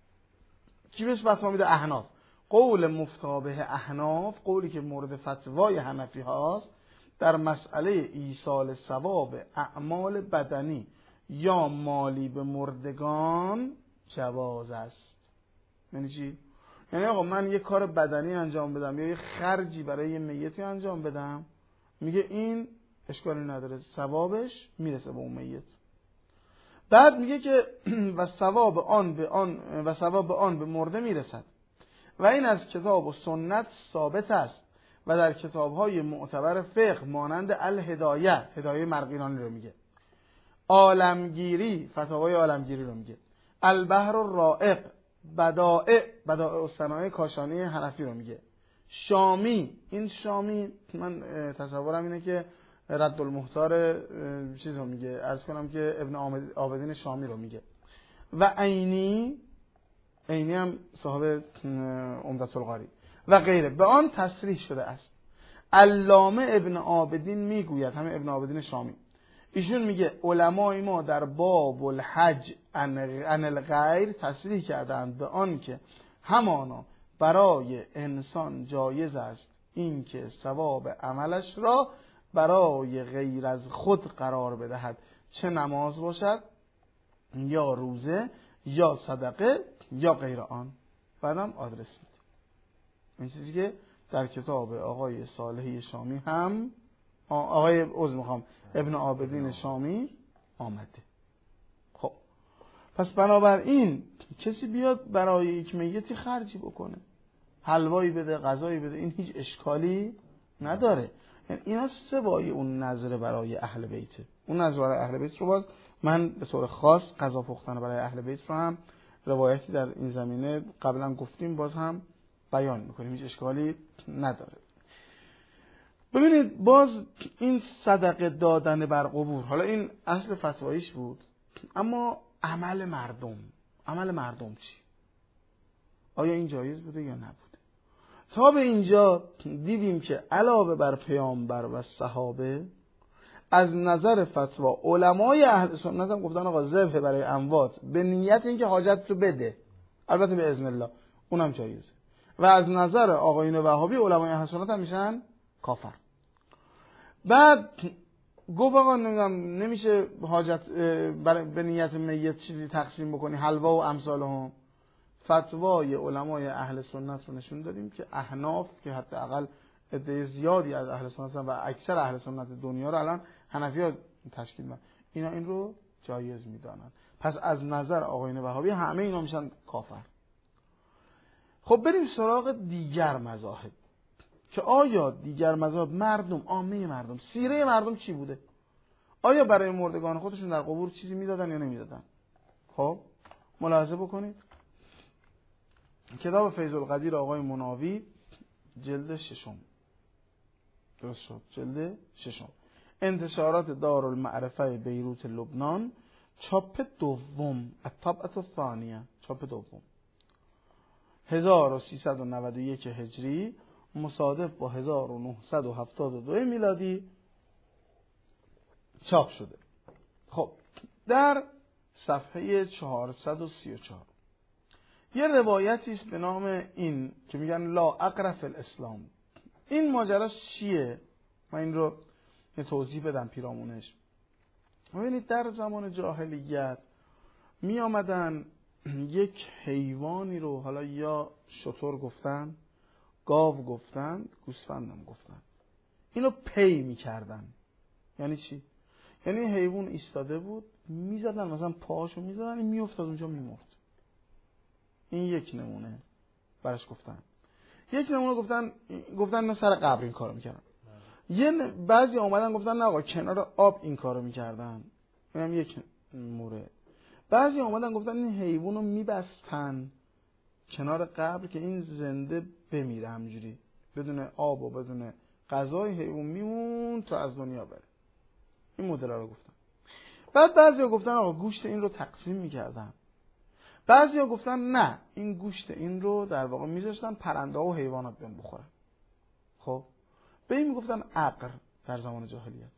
کی بهش فتوا میده؟ احناف. قول مفتابه احناف، قولی که مورد فتوای حنفی هاست در مسئله ایصال ثواب اعمال بدنی یا مالی به مردگان جواز است. یعنی چی؟ یعنی آقا من یه کار بدنی انجام بدم یا یه خرجی برای یه میتی انجام بدم، میگه این اشکالی نداره، ثوابش میرسه به اون میت. بعد میگه که و ثواب آن به آن و ثواب آن به مرده میرسد و این از کتاب و سنت ثابت است و در کتاب‌های معتبر فقه مانند الهدایه، هدایه مرغیرانی رو میگه، عالمگیری، فتاوای عالمگیری رو میگه، البحر الرائق، بدائع، بدائع الصنایع کاشانی حنفی رو میگه، شامی، این شامی من تصورم اینه که رد المحتار چیز رو میگه، عرض کنم که ابن عابدین شامی رو میگه، و عینی، عینی هم صاحب عمدة القاری و غیره، به آن تصریح شده است. علامه ابن عابدین میگوید، همه ابن عابدین شامی، ایشون میگه علمای ما در باب الحج عن الغیر تصریح کردند به آن که همانا برای انسان جایز است این که ثواب عملش را برای غیر از خود قرار بدهد، چه نماز باشد یا روزه یا صدقه یا غیر آن. بعدم آدرس میده، این چیزی که در کتاب آقای صالحی شامی هم آقای عذر میخوام ابن عابدین شامی آمده. خب پس بنابراین کسی بیاد برای یک میتی خرجی بکنه، حلوایی بده، غذایی بده، این هیچ اشکالی نداره. یعنی اینا سوای اون نظر برای اهل بیته. اون نظر برای اهل بیت رو باز من به طور خاص غذا پختن برای اهل بیت رو هم روایتی در این زمینه قبلا گفتیم، باز هم بیان میکنیم، هیچ اشکالی نداره. ببینید باز این صدقه دادن بر قبور، حالا این اصل فتواییش بود، اما عمل مردم، عمل مردم چی؟ آیا این جایز بوده یا نبوده؟ تا به اینجا دیدیم که علاوه بر پیامبر و صحابه، از نظر فتوا علمای اهل سنت هم گفتن آقا ذبح برای اموات به نیت اینکه حاجت رو بده، البته به اذن الله، اونم جایزه. و از نظر آقایون وهابی علمای اهل سنت هم میشن کافر. بعد گفت آقا نمیشه حاجت به نیت میت چیزی تقسیم بکنی، حلوا و امثال هم. فتوای علمای اهل سنت رو نشون دادیم که احناف که حداقل عده زیادی از اهل سنت و اکثر اهل سنت دنیا رو الان حنفی‌ها تشکیل میدن، اینا این رو جایز میدانن. پس از نظر آقایون وهابی همه اینا میشن کافر. خب بریم سراغ دیگر مذاهب که آیا دیگر مذاهب مردم، عامه مردم، سیره مردم چی بوده؟ آیا برای مردگان خودشون در قبور چیزی میدادن یا نمیدادن؟ خب ملاحظه بکنید کتاب فیض القدیر آقای مناوی جلد ششم، درست شد، جلد ششم، انتشارات دارالمعرفه بیروت لبنان، چاپ دوم، الطبعة الثانیه، چاپ دوم. هزار و سیصد و نود و یک هجری مصادف با هزار و نهصد و هفتاد و دو میلادی چاپ شده. خب در صفحه چهارصد و سی و چهار یه روایتی است به نام این که میگن لا اقرا فی الاسلام. این ماجرا چیه؟ من این رو یه توضیح بدم پیرامونش. ببینید در زمان جاهلیت می آمدن یک حیوانی رو، حالا یا شتر گفتن، گاو گفتن، گوسفندم گفتن، اینو پی می کردن. یعنی چی؟ یعنی حیوان ایستاده بود، می زدن مثلا پاهاشو می زدن، می افتاد اونجا می مرد. این یک نمونه برش گفتن. یک نمونه گفتن گفتن من سر قبر این کارو میکردن. یه ن... بعضی اومدن گفتن نه آقا کنار آب این کارو میکردن. اینم یک مورد. بعضی اومدن گفتن این حیوانو میبستن کنار قبر که این زنده بمیره همجوری بدون آب و بدون غذای حیوان میمون تا از دنیا بره. این مدل رو گفتن. بعد بعضیا گفتن آقا گوشت این رو تقسیم میکردن. بعضیا گفتن نه این گوشت این رو در واقع میذاشتن پرنده و حیوانات بیان بخورن. خب به این میگفتن عقر در زمان جاهلیت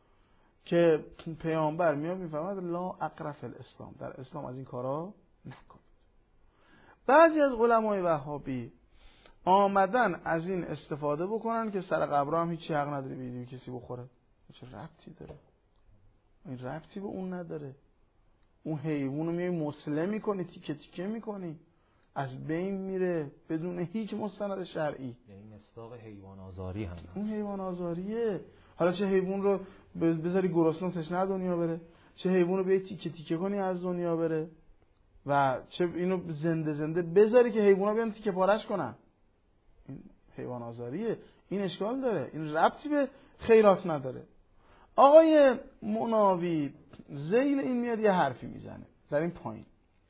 که پیامبر میاد میفهمد لا عقر فی الاسلام، در اسلام از این کارا نکنید. بعضی از علمای وهابی آمدن از این استفاده بکنن که سر قبر هم هیچ حق نداره بیدیم کسی بخوره. چه ربطی داره؟ این ربطی به اون نداره. اون حیوانو میای مسلم میکنی، تیکه تیکه میکنی، از بین میره بدون هیچ مستند شرعی. یعنی مصداق حیوان آزاری هم اون حیوان آزاریه. حالا چه حیوان رو بذاری گرسنه تشنه دنیا بره، چه حیوان رو بیای تیکه تیکه کنی از دنیا بره، و چه اینو زنده زنده بذاری که حیونا بیان تیکه پارش کنن. این حیوان آزاریه. این اشکال داره. این ربطی به خیرات نداره. آقای مناوی ذیل این میاد یه حرفی میزنه در این پایین،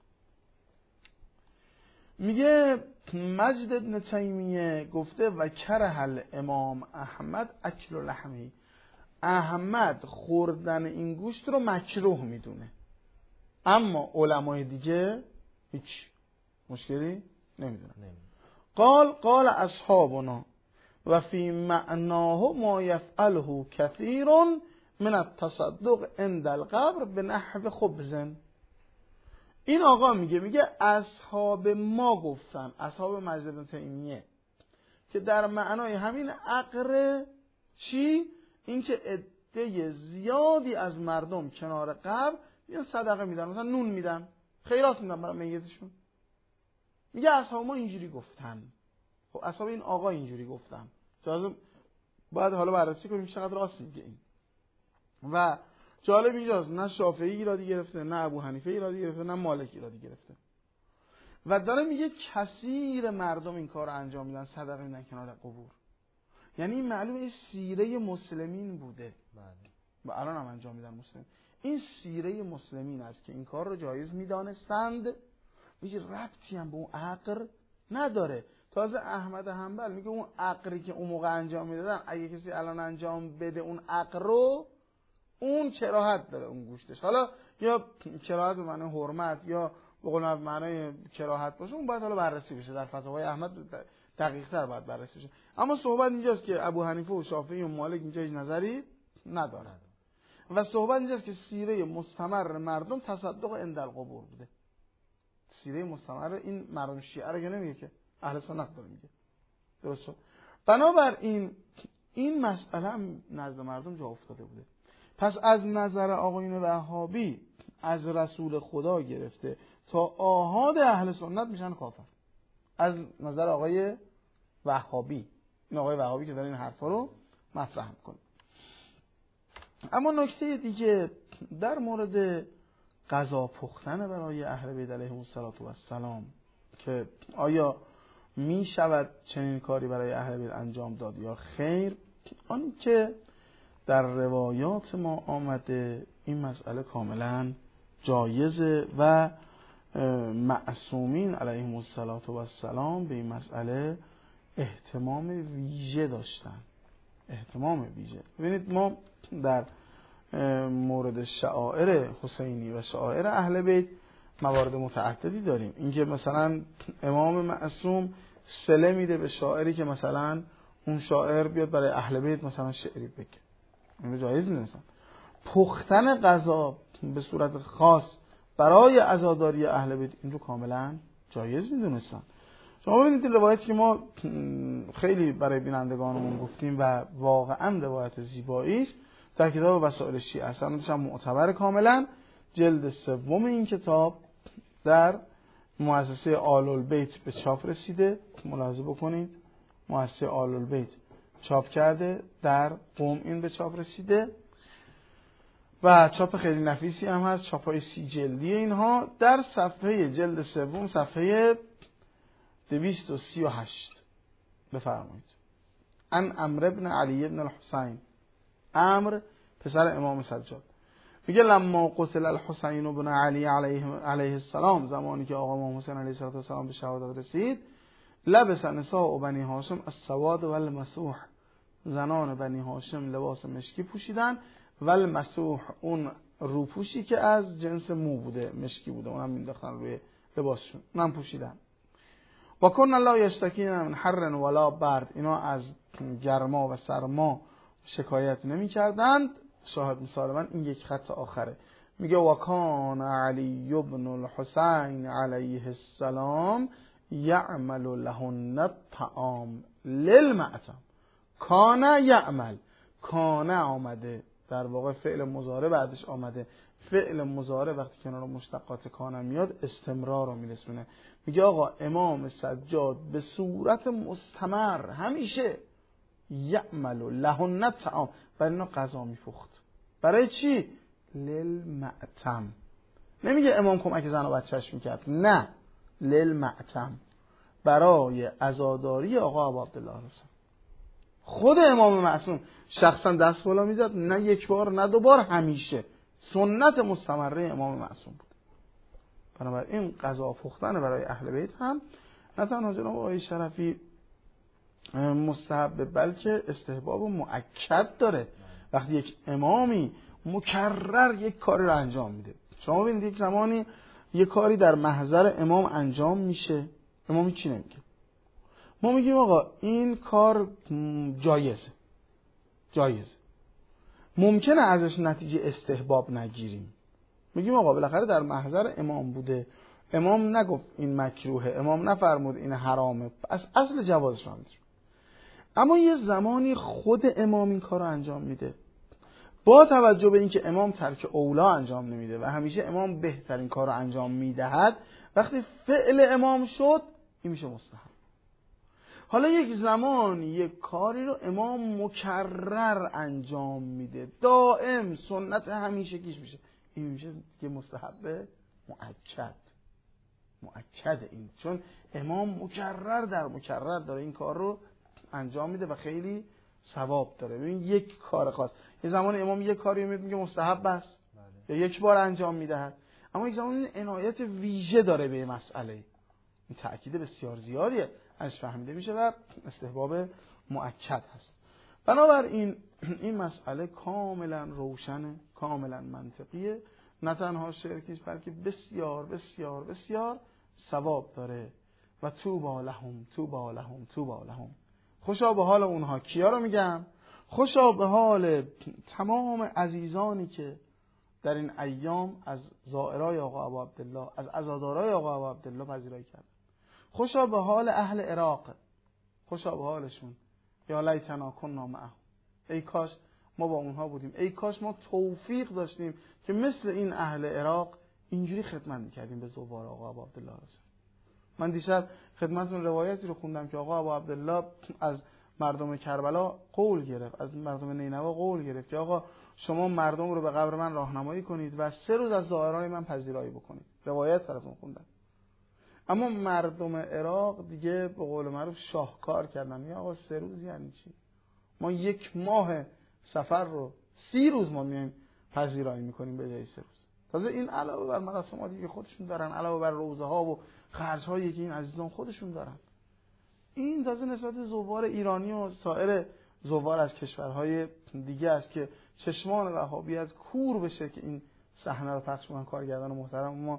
میگه مجد ابن تیمیه گفته و کره امام احمد اکل لحمی، احمد خوردن این گوشت رو مکروه میدونه، اما علمای دیگه هیچ مشکلی نمیدونن. قال قال اصحابنا و فی معناه ما یفعله کثیر من التصدق عند القبر به نحو خبز. این آقا میگه میگه اصحاب ما گفتن، اصحاب مجد ابن تیمیه، که در معنای همین عقر چی؟ این که عده زیادی از مردم کنار قبر یه صدقه میدن، مثلا نون میدن، خیرات میدن برای میتشون. میگه اصحاب ما اینجوری گفتن. خب اصحاب این آقا اینجوری گفتن. جالب باید حالا بررسی کنیم چقدر راست میگه این. و جالب اینجاست نه شافعی ایرادی گرفته، نه ابو حنیفه ایرادی گرفته، نه مالک ایرادی گرفته. و داره میگه کثیر مردم این کار رو انجام میدن، صدقه میدن کنار قبور. یعنی این معلومه سیره مسلمین بوده. بله. و الان هم انجام میدن مسلمین. این سیره مسلمین است که این کار رو جایز میدانستند. هیچ ربطی هم به اون عقر نداره. تازه احمد حنبل میگه اون عقری که اون موقع انجام میدادن اگه کسی الان انجام بده اون عقر رو، اون کراهت داره اون گوشتش. حالا یا کراهت به معنی حرمت یا به قول معنای کراهت باشه، اون باید حالا بررسی بشه در فتاوای احمد دقیق تر باید بررسی بشه. اما صحبت اینجاست که ابو حنیفه و شافعی و مالک اینجا هیچ نظری ندارن. و صحبت اینجاست که سیره مستمر مردم تصدق عند القبور بوده. سیره مستمر این مردم شیعه رو که نمیگه که اهل سنت داره میگه. درست شد. بنابراین این مسئله هم نزد مردم جا افتاده بوده. پس از نظر آقایون وهابی از رسول خدا گرفته تا آحاد اهل سنت میشن کافر. از نظر آقای وهابی، این آقای وهابی که داره این حرفا رو مطرح میکنه. اما نکته دیگه در مورد غذا پختن برای اهل بیت علیهم السلام که آیا می شود چنین کاری برای اهل بیت انجام داد یا خیر، آن که در روایات ما آمده این مسئله کاملا جایزه و معصومین علیهم السلام به این مسئله اهتمام ویژه داشتن. اهتمام ویژه. ببینید ما در مورد شعائر حسینی و شعائر اهل بیت موارد متعددی داریم. اینکه مثلا امام معصوم صله میده به شاعری که مثلا اون شاعر بیاد برای اهل بیت مثلا شعری بگه، این جایز نیست. پختن غذا به صورت خاص برای عزاداری اهل بیت این رو کاملا جایز میدونستن. شما ببینید این روایتی که ما خیلی برای بینندگانمون گفتیم و واقعا روایت زیبایی است، در کتاب وسائل شیعه است، سندش هم معتبر کاملا، جلد سوم این کتاب در مؤسسه آل البیت به چاپ رسیده. ملاحظه بکنید مؤسسه آل البیت چاپ کرده، در قم این به چاپ رسیده و چاپ خیلی نفیسی هم هست، چاپای سی جلدی اینها. در صفحه جلد سوم صفحه دویست و سی و هشت بفرمایید. ان عمرو بن علی بن الحسین، عمرو پسر امام سجاد، میگه لما قتل الحسین بن علی علیه علیه السلام، زمانی که آقا امام حسین علیه السلام به شهادت رسید، لبس نساء بنی هاشم السواد والمسوح، زنان بنی هاشم لباس مشکی پوشیدن، والمسوح اون روپوشی که از جنس مو بوده، مشکی بوده، اونم مینداختن روی لباسشون، اونم پوشیدن. و کن لا یشتکین من حر ولا برد، اینا از گرما و سرما شکایت نمی کردند. شاهد مثال من این یک خط آخره، میگه و کان علی ابن الحسین علیه السلام یعمل لهن الطعام للمعتم. کان یعمل، کان آمده در واقع فعل مضارع بعدش آمده. فعل مضارع وقتی کنار مشتقات کان میاد استمرار رو میرسونه. میگه آقا امام سجاد به صورت مستمر همیشه یعمل لهن الطعام، برای اینا غذا میفخت. برای چی؟ للمعتم. نمیگه امام کمک زن و بچه‌اش میکرد، نه، للمعتم، برای عزاداری آقا ابو عبدالله حسین. خود امام معصوم شخصا دست بالا میزد، نه یک بار نه دو بار، همیشه سنت مستمره امام معصوم بود. بنابراین غذا پختن برای اهل بیت هم نه تنها جناب آقای شرفی مستحب، بلکه استحباب مؤکد داره. وقتی یک امامی مکرر یک کاری رو انجام میده، شما ببینید یک زمانی یک کاری در محضر امام انجام میشه، امامی چی نمیگه؟ ما میگیم آقا این کار جایزه، جایزه، ممکنه ازش نتیجه استحباب نگیریم، میگیم آقا بالاخره در محضر امام بوده، امام نگفت این مکروهه، امام نفرمود این حرامه، از اصل جوازش رو میدیم. اما یه زمانی خود امام این کار رو انجام میده، با توجه به اینکه امام ترک اولا انجام نمیده و همیشه امام بهترین کار رو انجام میدهد، وقتی فعل امام شد این میشه مستحب. حالا یک زمان یک کاری رو امام مکرر انجام میده، دائم سنت همیشه کیش میشه، این میشه که مستحب مؤکد. مؤکد این، چون امام مکرر در مکرر داره این کار رو انجام میده و خیلی ثواب داره. ببین یک کار خاص، یه زمان امام یک کاری میگه مستحب است یا یک بار انجام میدهد، اما یک زمان عنایت ویژه داره به مسئله، این تأکید بسیار زیادیه ازش فهمیده میشه و استحباب مؤکد هست. بنابراین این مسئله کاملا روشنه، کاملا منطقیه، نه تنها شرکیش بلکه بسیار بسیار بسیار ثواب داره. و توبا لهم توبا لهم توبا لهم، خوشا به حال اونها. کیا رو میگم؟ خوشا به حال تمام عزیزانی که در این ایام از زائرای آقا ابو عبدالله، از عزادارای آقا ابو عبدالله پذیرایی کرد. خوشا به حال اهل عراق، خوشا به حالشون. یا لیتنا کنا معهم، ای کاش ما با اونها بودیم، ای کاش ما توفیق داشتیم که مثل این اهل عراق اینجوری خدمت میکردیم به زوار آقا ابو عبدالله رسول. من دیشب خدمتتون روایتی رو خوندم که آقا ابو عبدالله از مردم کربلا قول گرفت، از مردم نینوا قول گرفت که آقا شما مردم رو به قبر من راهنمایی کنید و سه روز از زائرای من پذیرایی بکنید. روایت براتون خوندم. اما مردم عراق دیگه به قول معروف شاهکار کردن، یا آقا سه روز یعنی چی؟ ما یک ماه سفر رو سی روز ما میایم پذیرایی میکنیم به جای سه روز. تازه این علاوه بر مراسماتی که خودشون دارن، علاوه بر روزه ها و خرج هایی که این عزیزان خودشون دارن، این تازه نسبت زوار ایرانی و سایر زوار از کشورهای دیگه است که چشمان وهابیت کور بشه که این صحنه رو پخش کنن. کارگردان محترم ما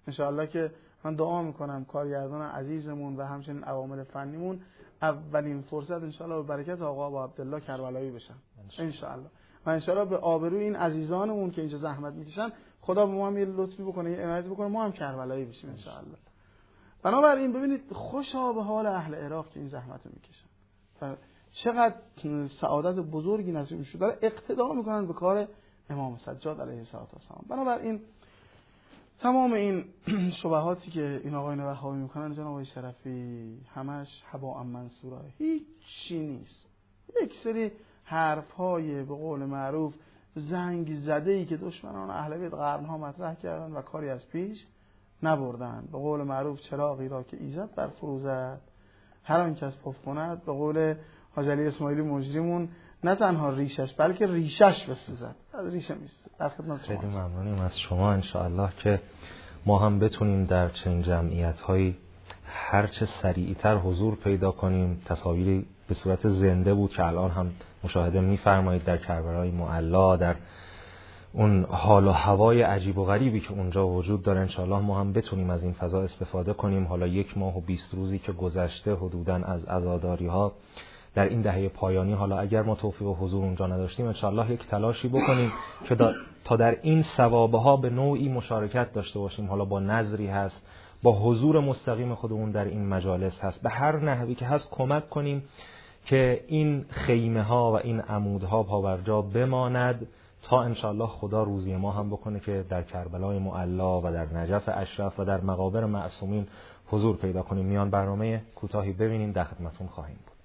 انشاءالله که من دعا میکنم کارگردان عزیزمون و همچنین عوامل فنیمون اولین فرصت انشاءالله به برکت آقا ابو عبدالله کربلایی بشن انشاءالله و انشاءالله به آبروی این عزیزانمون که اینجا زحمت میکشن خدا به ما هم یه لطفی بکنه، یه عنایتی بکنه، ما هم کربلایی بشیم انشاءالله. بنابراین ببینید خوشا به حال اهل عراق که این زحمت رو میکشن و چقدر سعادت بزرگی نصیب شده، داره اقتدا میکنن به کار امام سجاد علیه السلام. بنابراین تمام این شبهاتی که این آقای وهابی میکنن جناب آقای شرفی همش هباء منصوره، هیچ چی نیست. یک سری حرفهای به قول معروف زنگ زده‌ای که دشمنان اهل بیت قرنها مطرح کردن و کاری از پیش نبردن. به قول معروف چراغی را که ایزد بر فروزد هر آن کس پف کند، به قول حاج علی اسماعیلی مجریمون نه تنها ریشش بلکه ریشش بسوزد. از ریشه میسوزه. در خدمت شما. خیلی ممنونیم از شما. انشاءالله که ما هم بتونیم در چنین جمعیت‌هایی هر چه سریعتر حضور پیدا کنیم. تصاویری به صورت زنده بود که الان هم مشاهده می‌فرمایید در کربلای معلا، در اون حال و هوای عجیب و غریبی که اونجا وجود داره. انشاءالله ما هم بتونیم از این فضا استفاده کنیم. حالا یک ماه و بیست روزی که گذشته حدوداً از عزاداری‌ها در این دهه پایانی، حالا اگر ما توفیق و حضور اونجا نداشتیم انشاءالله یک تلاشی بکنیم که تا در این ثوابه ها به نوعی مشارکت داشته باشیم. حالا با نظری هست، با حضور مستقیم خودمون در این مجالس هست، به هر نحوی که هست کمک کنیم که این خیمه ها و این عمودها پابرجا بماند تا انشاءالله خدا روزی ما هم بکنه که در کربلای معلا و در نجف اشرف و در مقابر معصومین حضور پیدا کنیم. میان برنامه کوتاهی ببینیم، در خدمتتون خواهیم بود.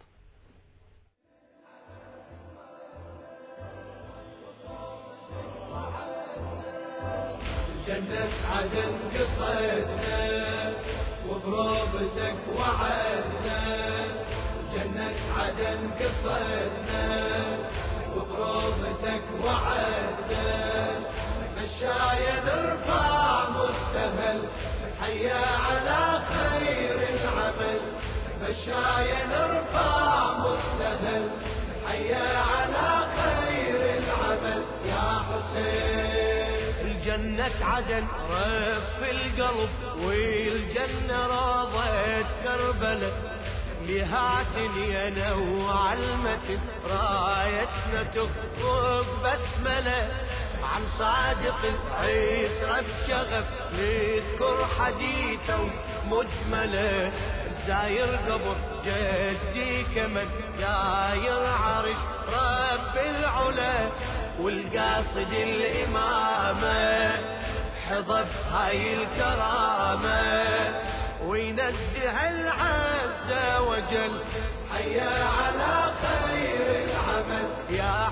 جنة عدن قصدنا وبروضتك وعدنا، جنة عدن قصدنا وبروضتك وعدنا، مشاية نرفع مستهل حيا على خير العمل، مشاية نرفع مستهل حيا على خير العمل يا حسين. جنة عدن رف القلب والجنة راضت كربلة، لهاتني انا وعلمتك رايتنا تخطب بسملة، عن صادق العترة بشغف نذكر حديثه مجملة، زاير قبر جدي كمن زاير عرش رب العلا، والقاصد الإمامة حضب هاي الكرامة، وينزه العز وجل حيا على خير العمل يا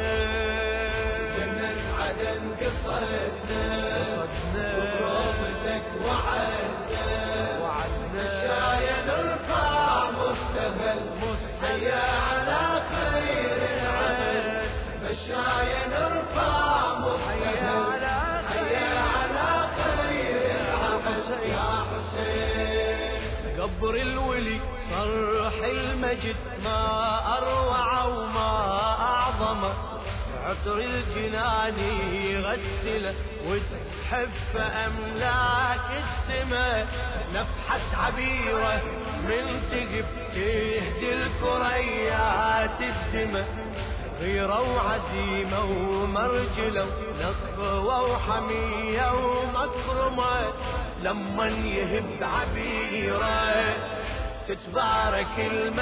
حسين. جنة عدن قصدنا وبروضتك وعدنا، مشاية نرفع مستهل حيا على خير العمل، مشاية نرفع مستهل حيا على خير العمل يا حسين. قبر الولي صرح المجد ما أروع وما أعظمه، عطر الجنان يغسله وتحف أملاك السماء، نفحة عبيرة من تجب تهدي الكريات الدماء، غيرة وعزيمة ومرجلة ونخوة وحمية ومكرمة، لما يهب عبيرة تتبارك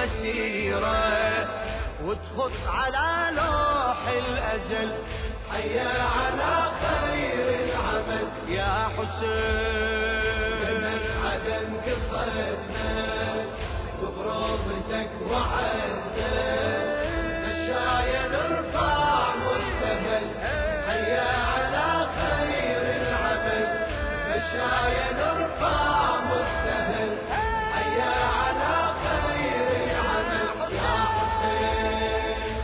المسيرة وتخط على لوح الأزل حيا على خير العمل يا حسين. جنة عدن قصدنا وبروضتك وعدنا، مشاية نرفع مستهل حيا على خير العمل، مشاية نرفع مستهل حيا على خير العمل يا حسين.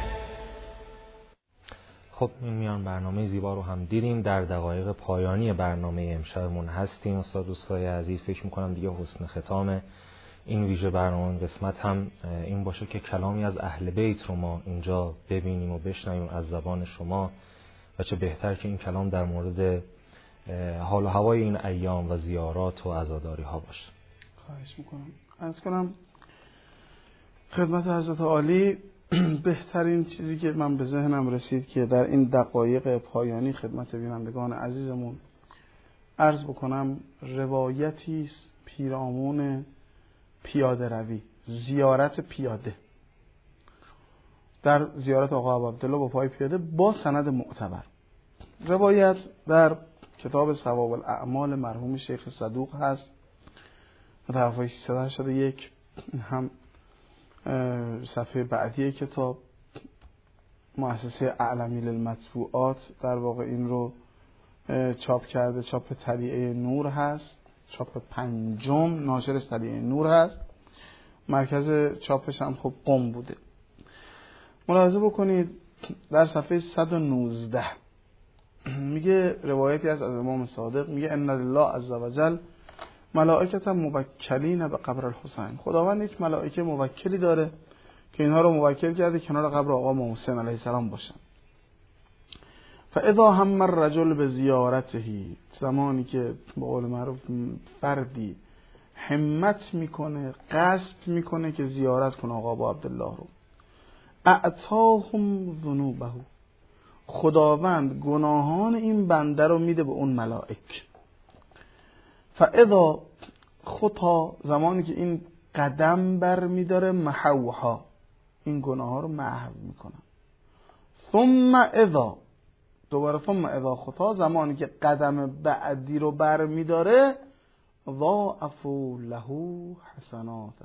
خب این میان برنامه زیبا رو هم دیدیم. در دقایق پایانی برنامه امشبمون هستیم. استاد دوستای عزیز، فکر میکنم دیگه حسن ختام این ویژه برنامه قسمت هم این باشه که کلامی از اهل بیت رو ما اینجا ببینیم و بشنویم از زبان شما، و چه بهتر که این کلام در مورد حال و هوای این ایام و زیارات و عزاداری ها باشه. خواهش میکنم. عرض کنم خدمت حضرت عالی بهترین چیزی که من به ذهنم رسید که در این دقایق پایانی خدمت بینندگان عزیزمون عرض بکنم روایتی است پیرامون پیاده روی، زیارت پیاده، در زیارت آقا ابو عبدالله با پای پیاده با سند معتبر. روایت در کتاب ثواب الاعمال مرحوم شیخ صدوق هست، صفحه سیصد و هشتاد و یک، هم صفحه بعدی کتاب مؤسسه اعلمی للمطبوعات در واقع این رو چاپ کرده، چاپ طلیعه نور هست، چاپ پنجم ناشرش طلیعه نور هست، مرکز چاپش هم خب قم بوده. ملاحظه بکنید در صفحه صد و نوزده میگه روایتی از امام صادق، میگه ان لله عز وجل ملائکه موکلین به قبر الحسین. خداوند یک ملائکه موکلی داره که اینها رو موکل کرده کنار قبر آقا امام حسین علیه السلام باشن. فاذا هم الرجل به زیارته، زمانی که به قول معروف فردی همت میکنه، قصد میکنه که زیارت کنه آقا ابو عبدالله رو، اعطاهم ذنوبه، خداوند گناهان این بنده رو میده به اون ملائک. فاذا خطا، زمانی که این قدم بر میداره، محوها، این گناه ها رو محو میکنن. ثم اذا، دوباره ثم اذا خطا، زمانی که قدم بعدی رو بر میداره، ضاعفوا له حسناته،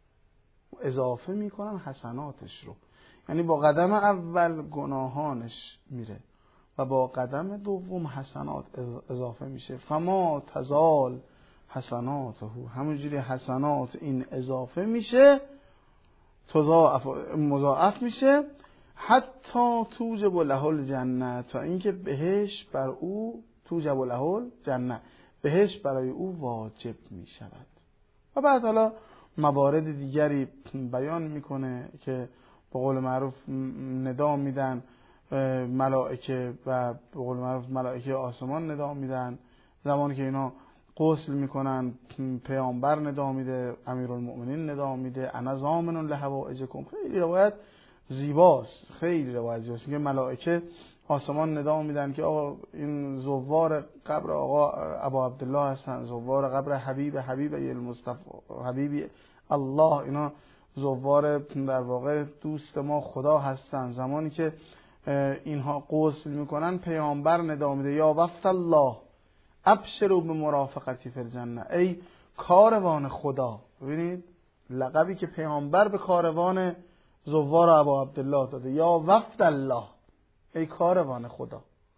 اضافه میکنن حسناتش رو، یعنی با قدم اول گناهانش میره و با قدم دوم حسنات اضافه میشه. فما تزال حسناته، همونجوری حسنات این اضافه میشه، تضاعف، مضاعف میشه، حتی توجب له الجنه، تا اینکه بهش بر او، توجب له الجنه، بهش برای او واجب میشود. و بعد حالا موارد دیگری بیان میکنه که به قول معروف ندا میدن ملائکه، و به قول معروف ملائکه آسمان ندا میدن، زمانی که اینا غسل میکنن پیامبر ندا میده، امیرالمؤمنین ندا میده، انا ضامن لحوائجکم. خیلی روایت زیباست، خیلی روایت زیباست. میگه ملائکه آسمان ندا میدن که آقا این زوار قبر آقا ابو عبدالله هستن، زوار قبر حبیب حبیب المصطفی حبیبی الله، اینا زوار در واقع دوست ما خدا هستن. زمانی که اینها غسل میکنن پیامبر ندا میده یا وفد الله ابشروا بمرافقتی فی الجنه، ای کاروان خدا. ببینید لقبی که پیامبر به کاروان زوار ابو عبدالله داده، یا وفد الله، ای کاروان خدا،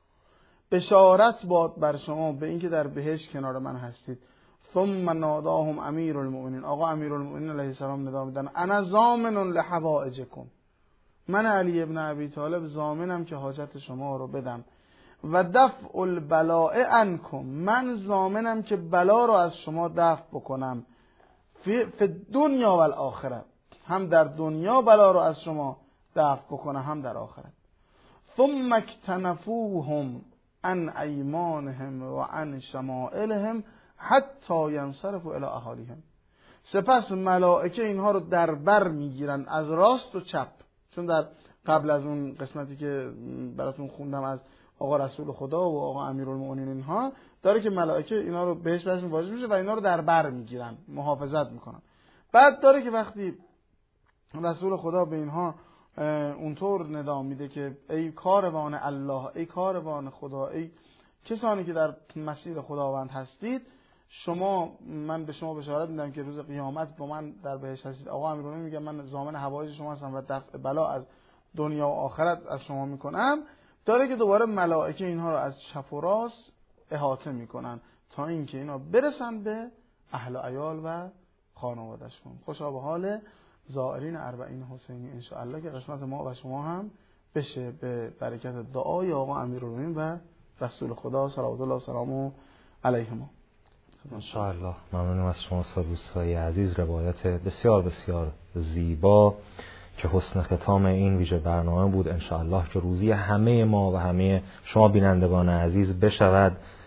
بشارت باد بر شما به اینکه در بهشت کنار من هستید. ثم ناداهم امیرالمؤمنین، آقا امیرالمؤمنین علیه السلام ندا میدن، انا ضامن لحوائجکم، من علی ابن ابی طالب ضامنم که حاجت شما رو بدم. و دفع البلاء عنکم، من ضامنم که بلا رو از شما دفع بکنم. فی دنیا و الاخره، هم در دنیا بلا رو از شما دفع بکنم، هم در آخرت. ثم اکتنفوهم عن ایمانهم و عن شمائلهم حتی ینصرفوا الی اهالیهم، سپس ملائکه اینها رو در بر میگیرن از راست و چپ. چون در قبل از اون قسمتی که براتون خوندم از آقا رسول خدا و آقا امیرالمؤمنین اینها داره که ملائکه اینا رو بهش برشون واجب میشه و اینا رو در بر میگیرن، محافظت میکنن. بعد داره که وقتی رسول خدا به اینها اونطور ندا میده که ای کاروان الله، ای کاروان خدا، ای کسانی که در مسیر خداوند هستید، شما، من به شما بشارت میدم که روز قیامت با من در بهشت هستید. آقا امیرالمؤمنین میگه من ضامن حوائج شما هستم و دفع بلا از دنیا و آخرت از شما میکنم. داره که دوباره ملائکه اینها رو از چپ و راست احاطه میکنن تا اینکه اینا برسن به اهل و عیال و خانواده‌شون. خوشا به حال زائرین اربعین حسینی ان شاء الله که قسمت ما و شما هم بشه به برکت دعای آقا امیرالمؤمنین و رسول خدا صلوات الله و سلامه علیهما. ان شاء الله. ممنونم از شما دوستای عزیز. روایت بسیار بسیار زیبا که حسن ختام این ویژه برنامه بود. ان شاء الله که روزی همه ما و همه شما بینندگان عزیز بشود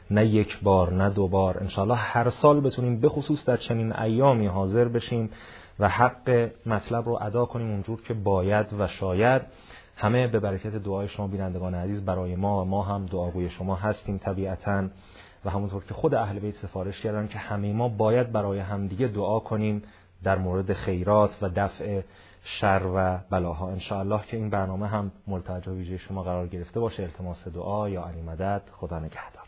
نه یک بار نه دو بار، انشاءالله هر سال بتونیم به خصوص در چنین ایامی حاضر بشیم و حق مطلب رو ادا کنیم اونجور که باید و شاید. همه به برکت دعای شما بینندگان عزیز برای ما و ما هم دعاگوی شما هستیم طبیعتاً، و همونطور که خود اهل بیت سفارش کردن که همه ما باید برای همدیگه دعا کنیم در مورد خیرات و دفع شر و بلاها. انشاءالله که این برنامه هم ملتجا ویژه شما قرار گرفته باشه. التماس دعا یا علی مدد. خدا نگهدار.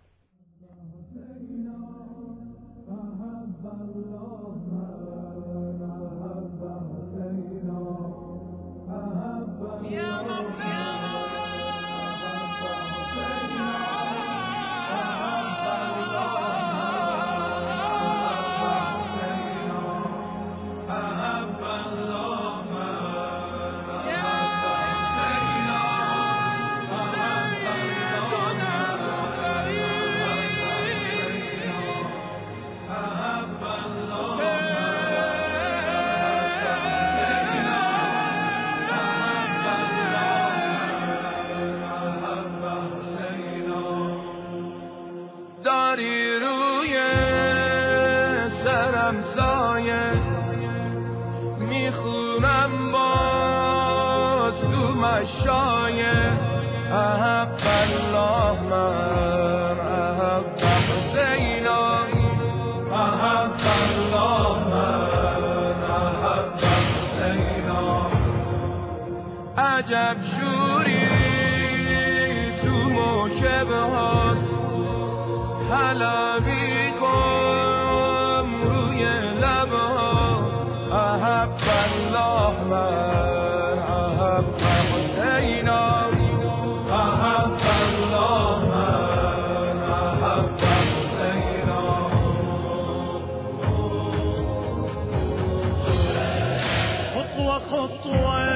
عجب شوری تو موکبه هاست، حلاوی کن روی لبه هاست. احب الله من احب حسینا، احب الله من احب حسینا. خطوة خطوة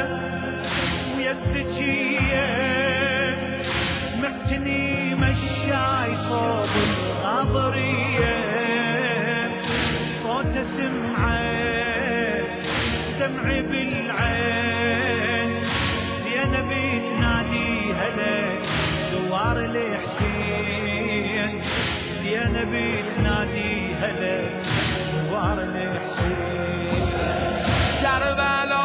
معتني مشاي صوب الغضرية، صوت سمعه دمعي بالعين. يا نبي تنادي هلا دوار الحسين، يا نبي تنادي هلا دوار الحسين. كربلاء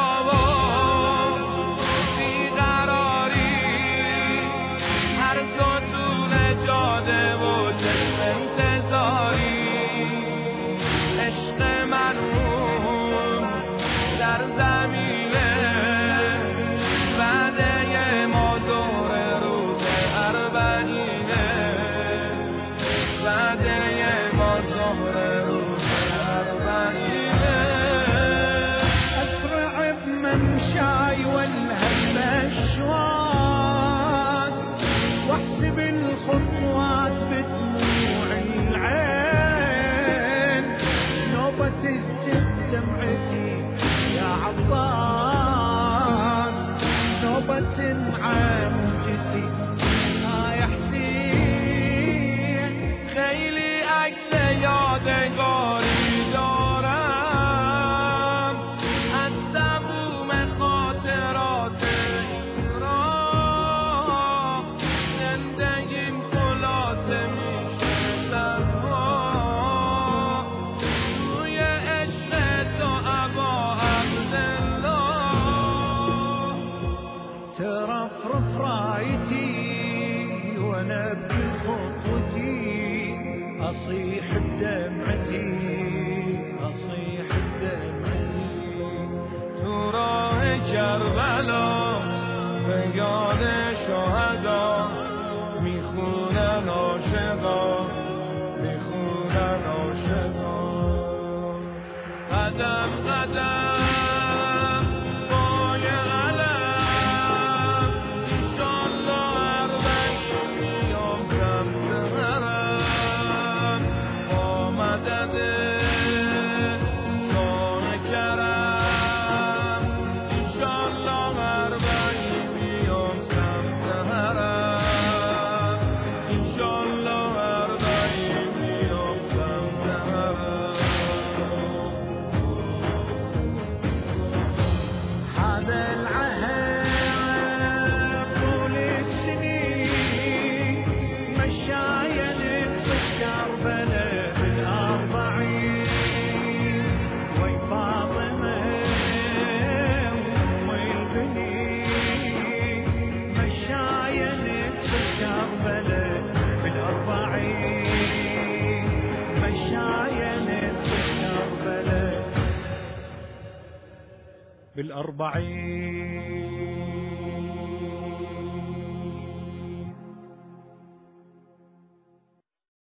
بالأربعين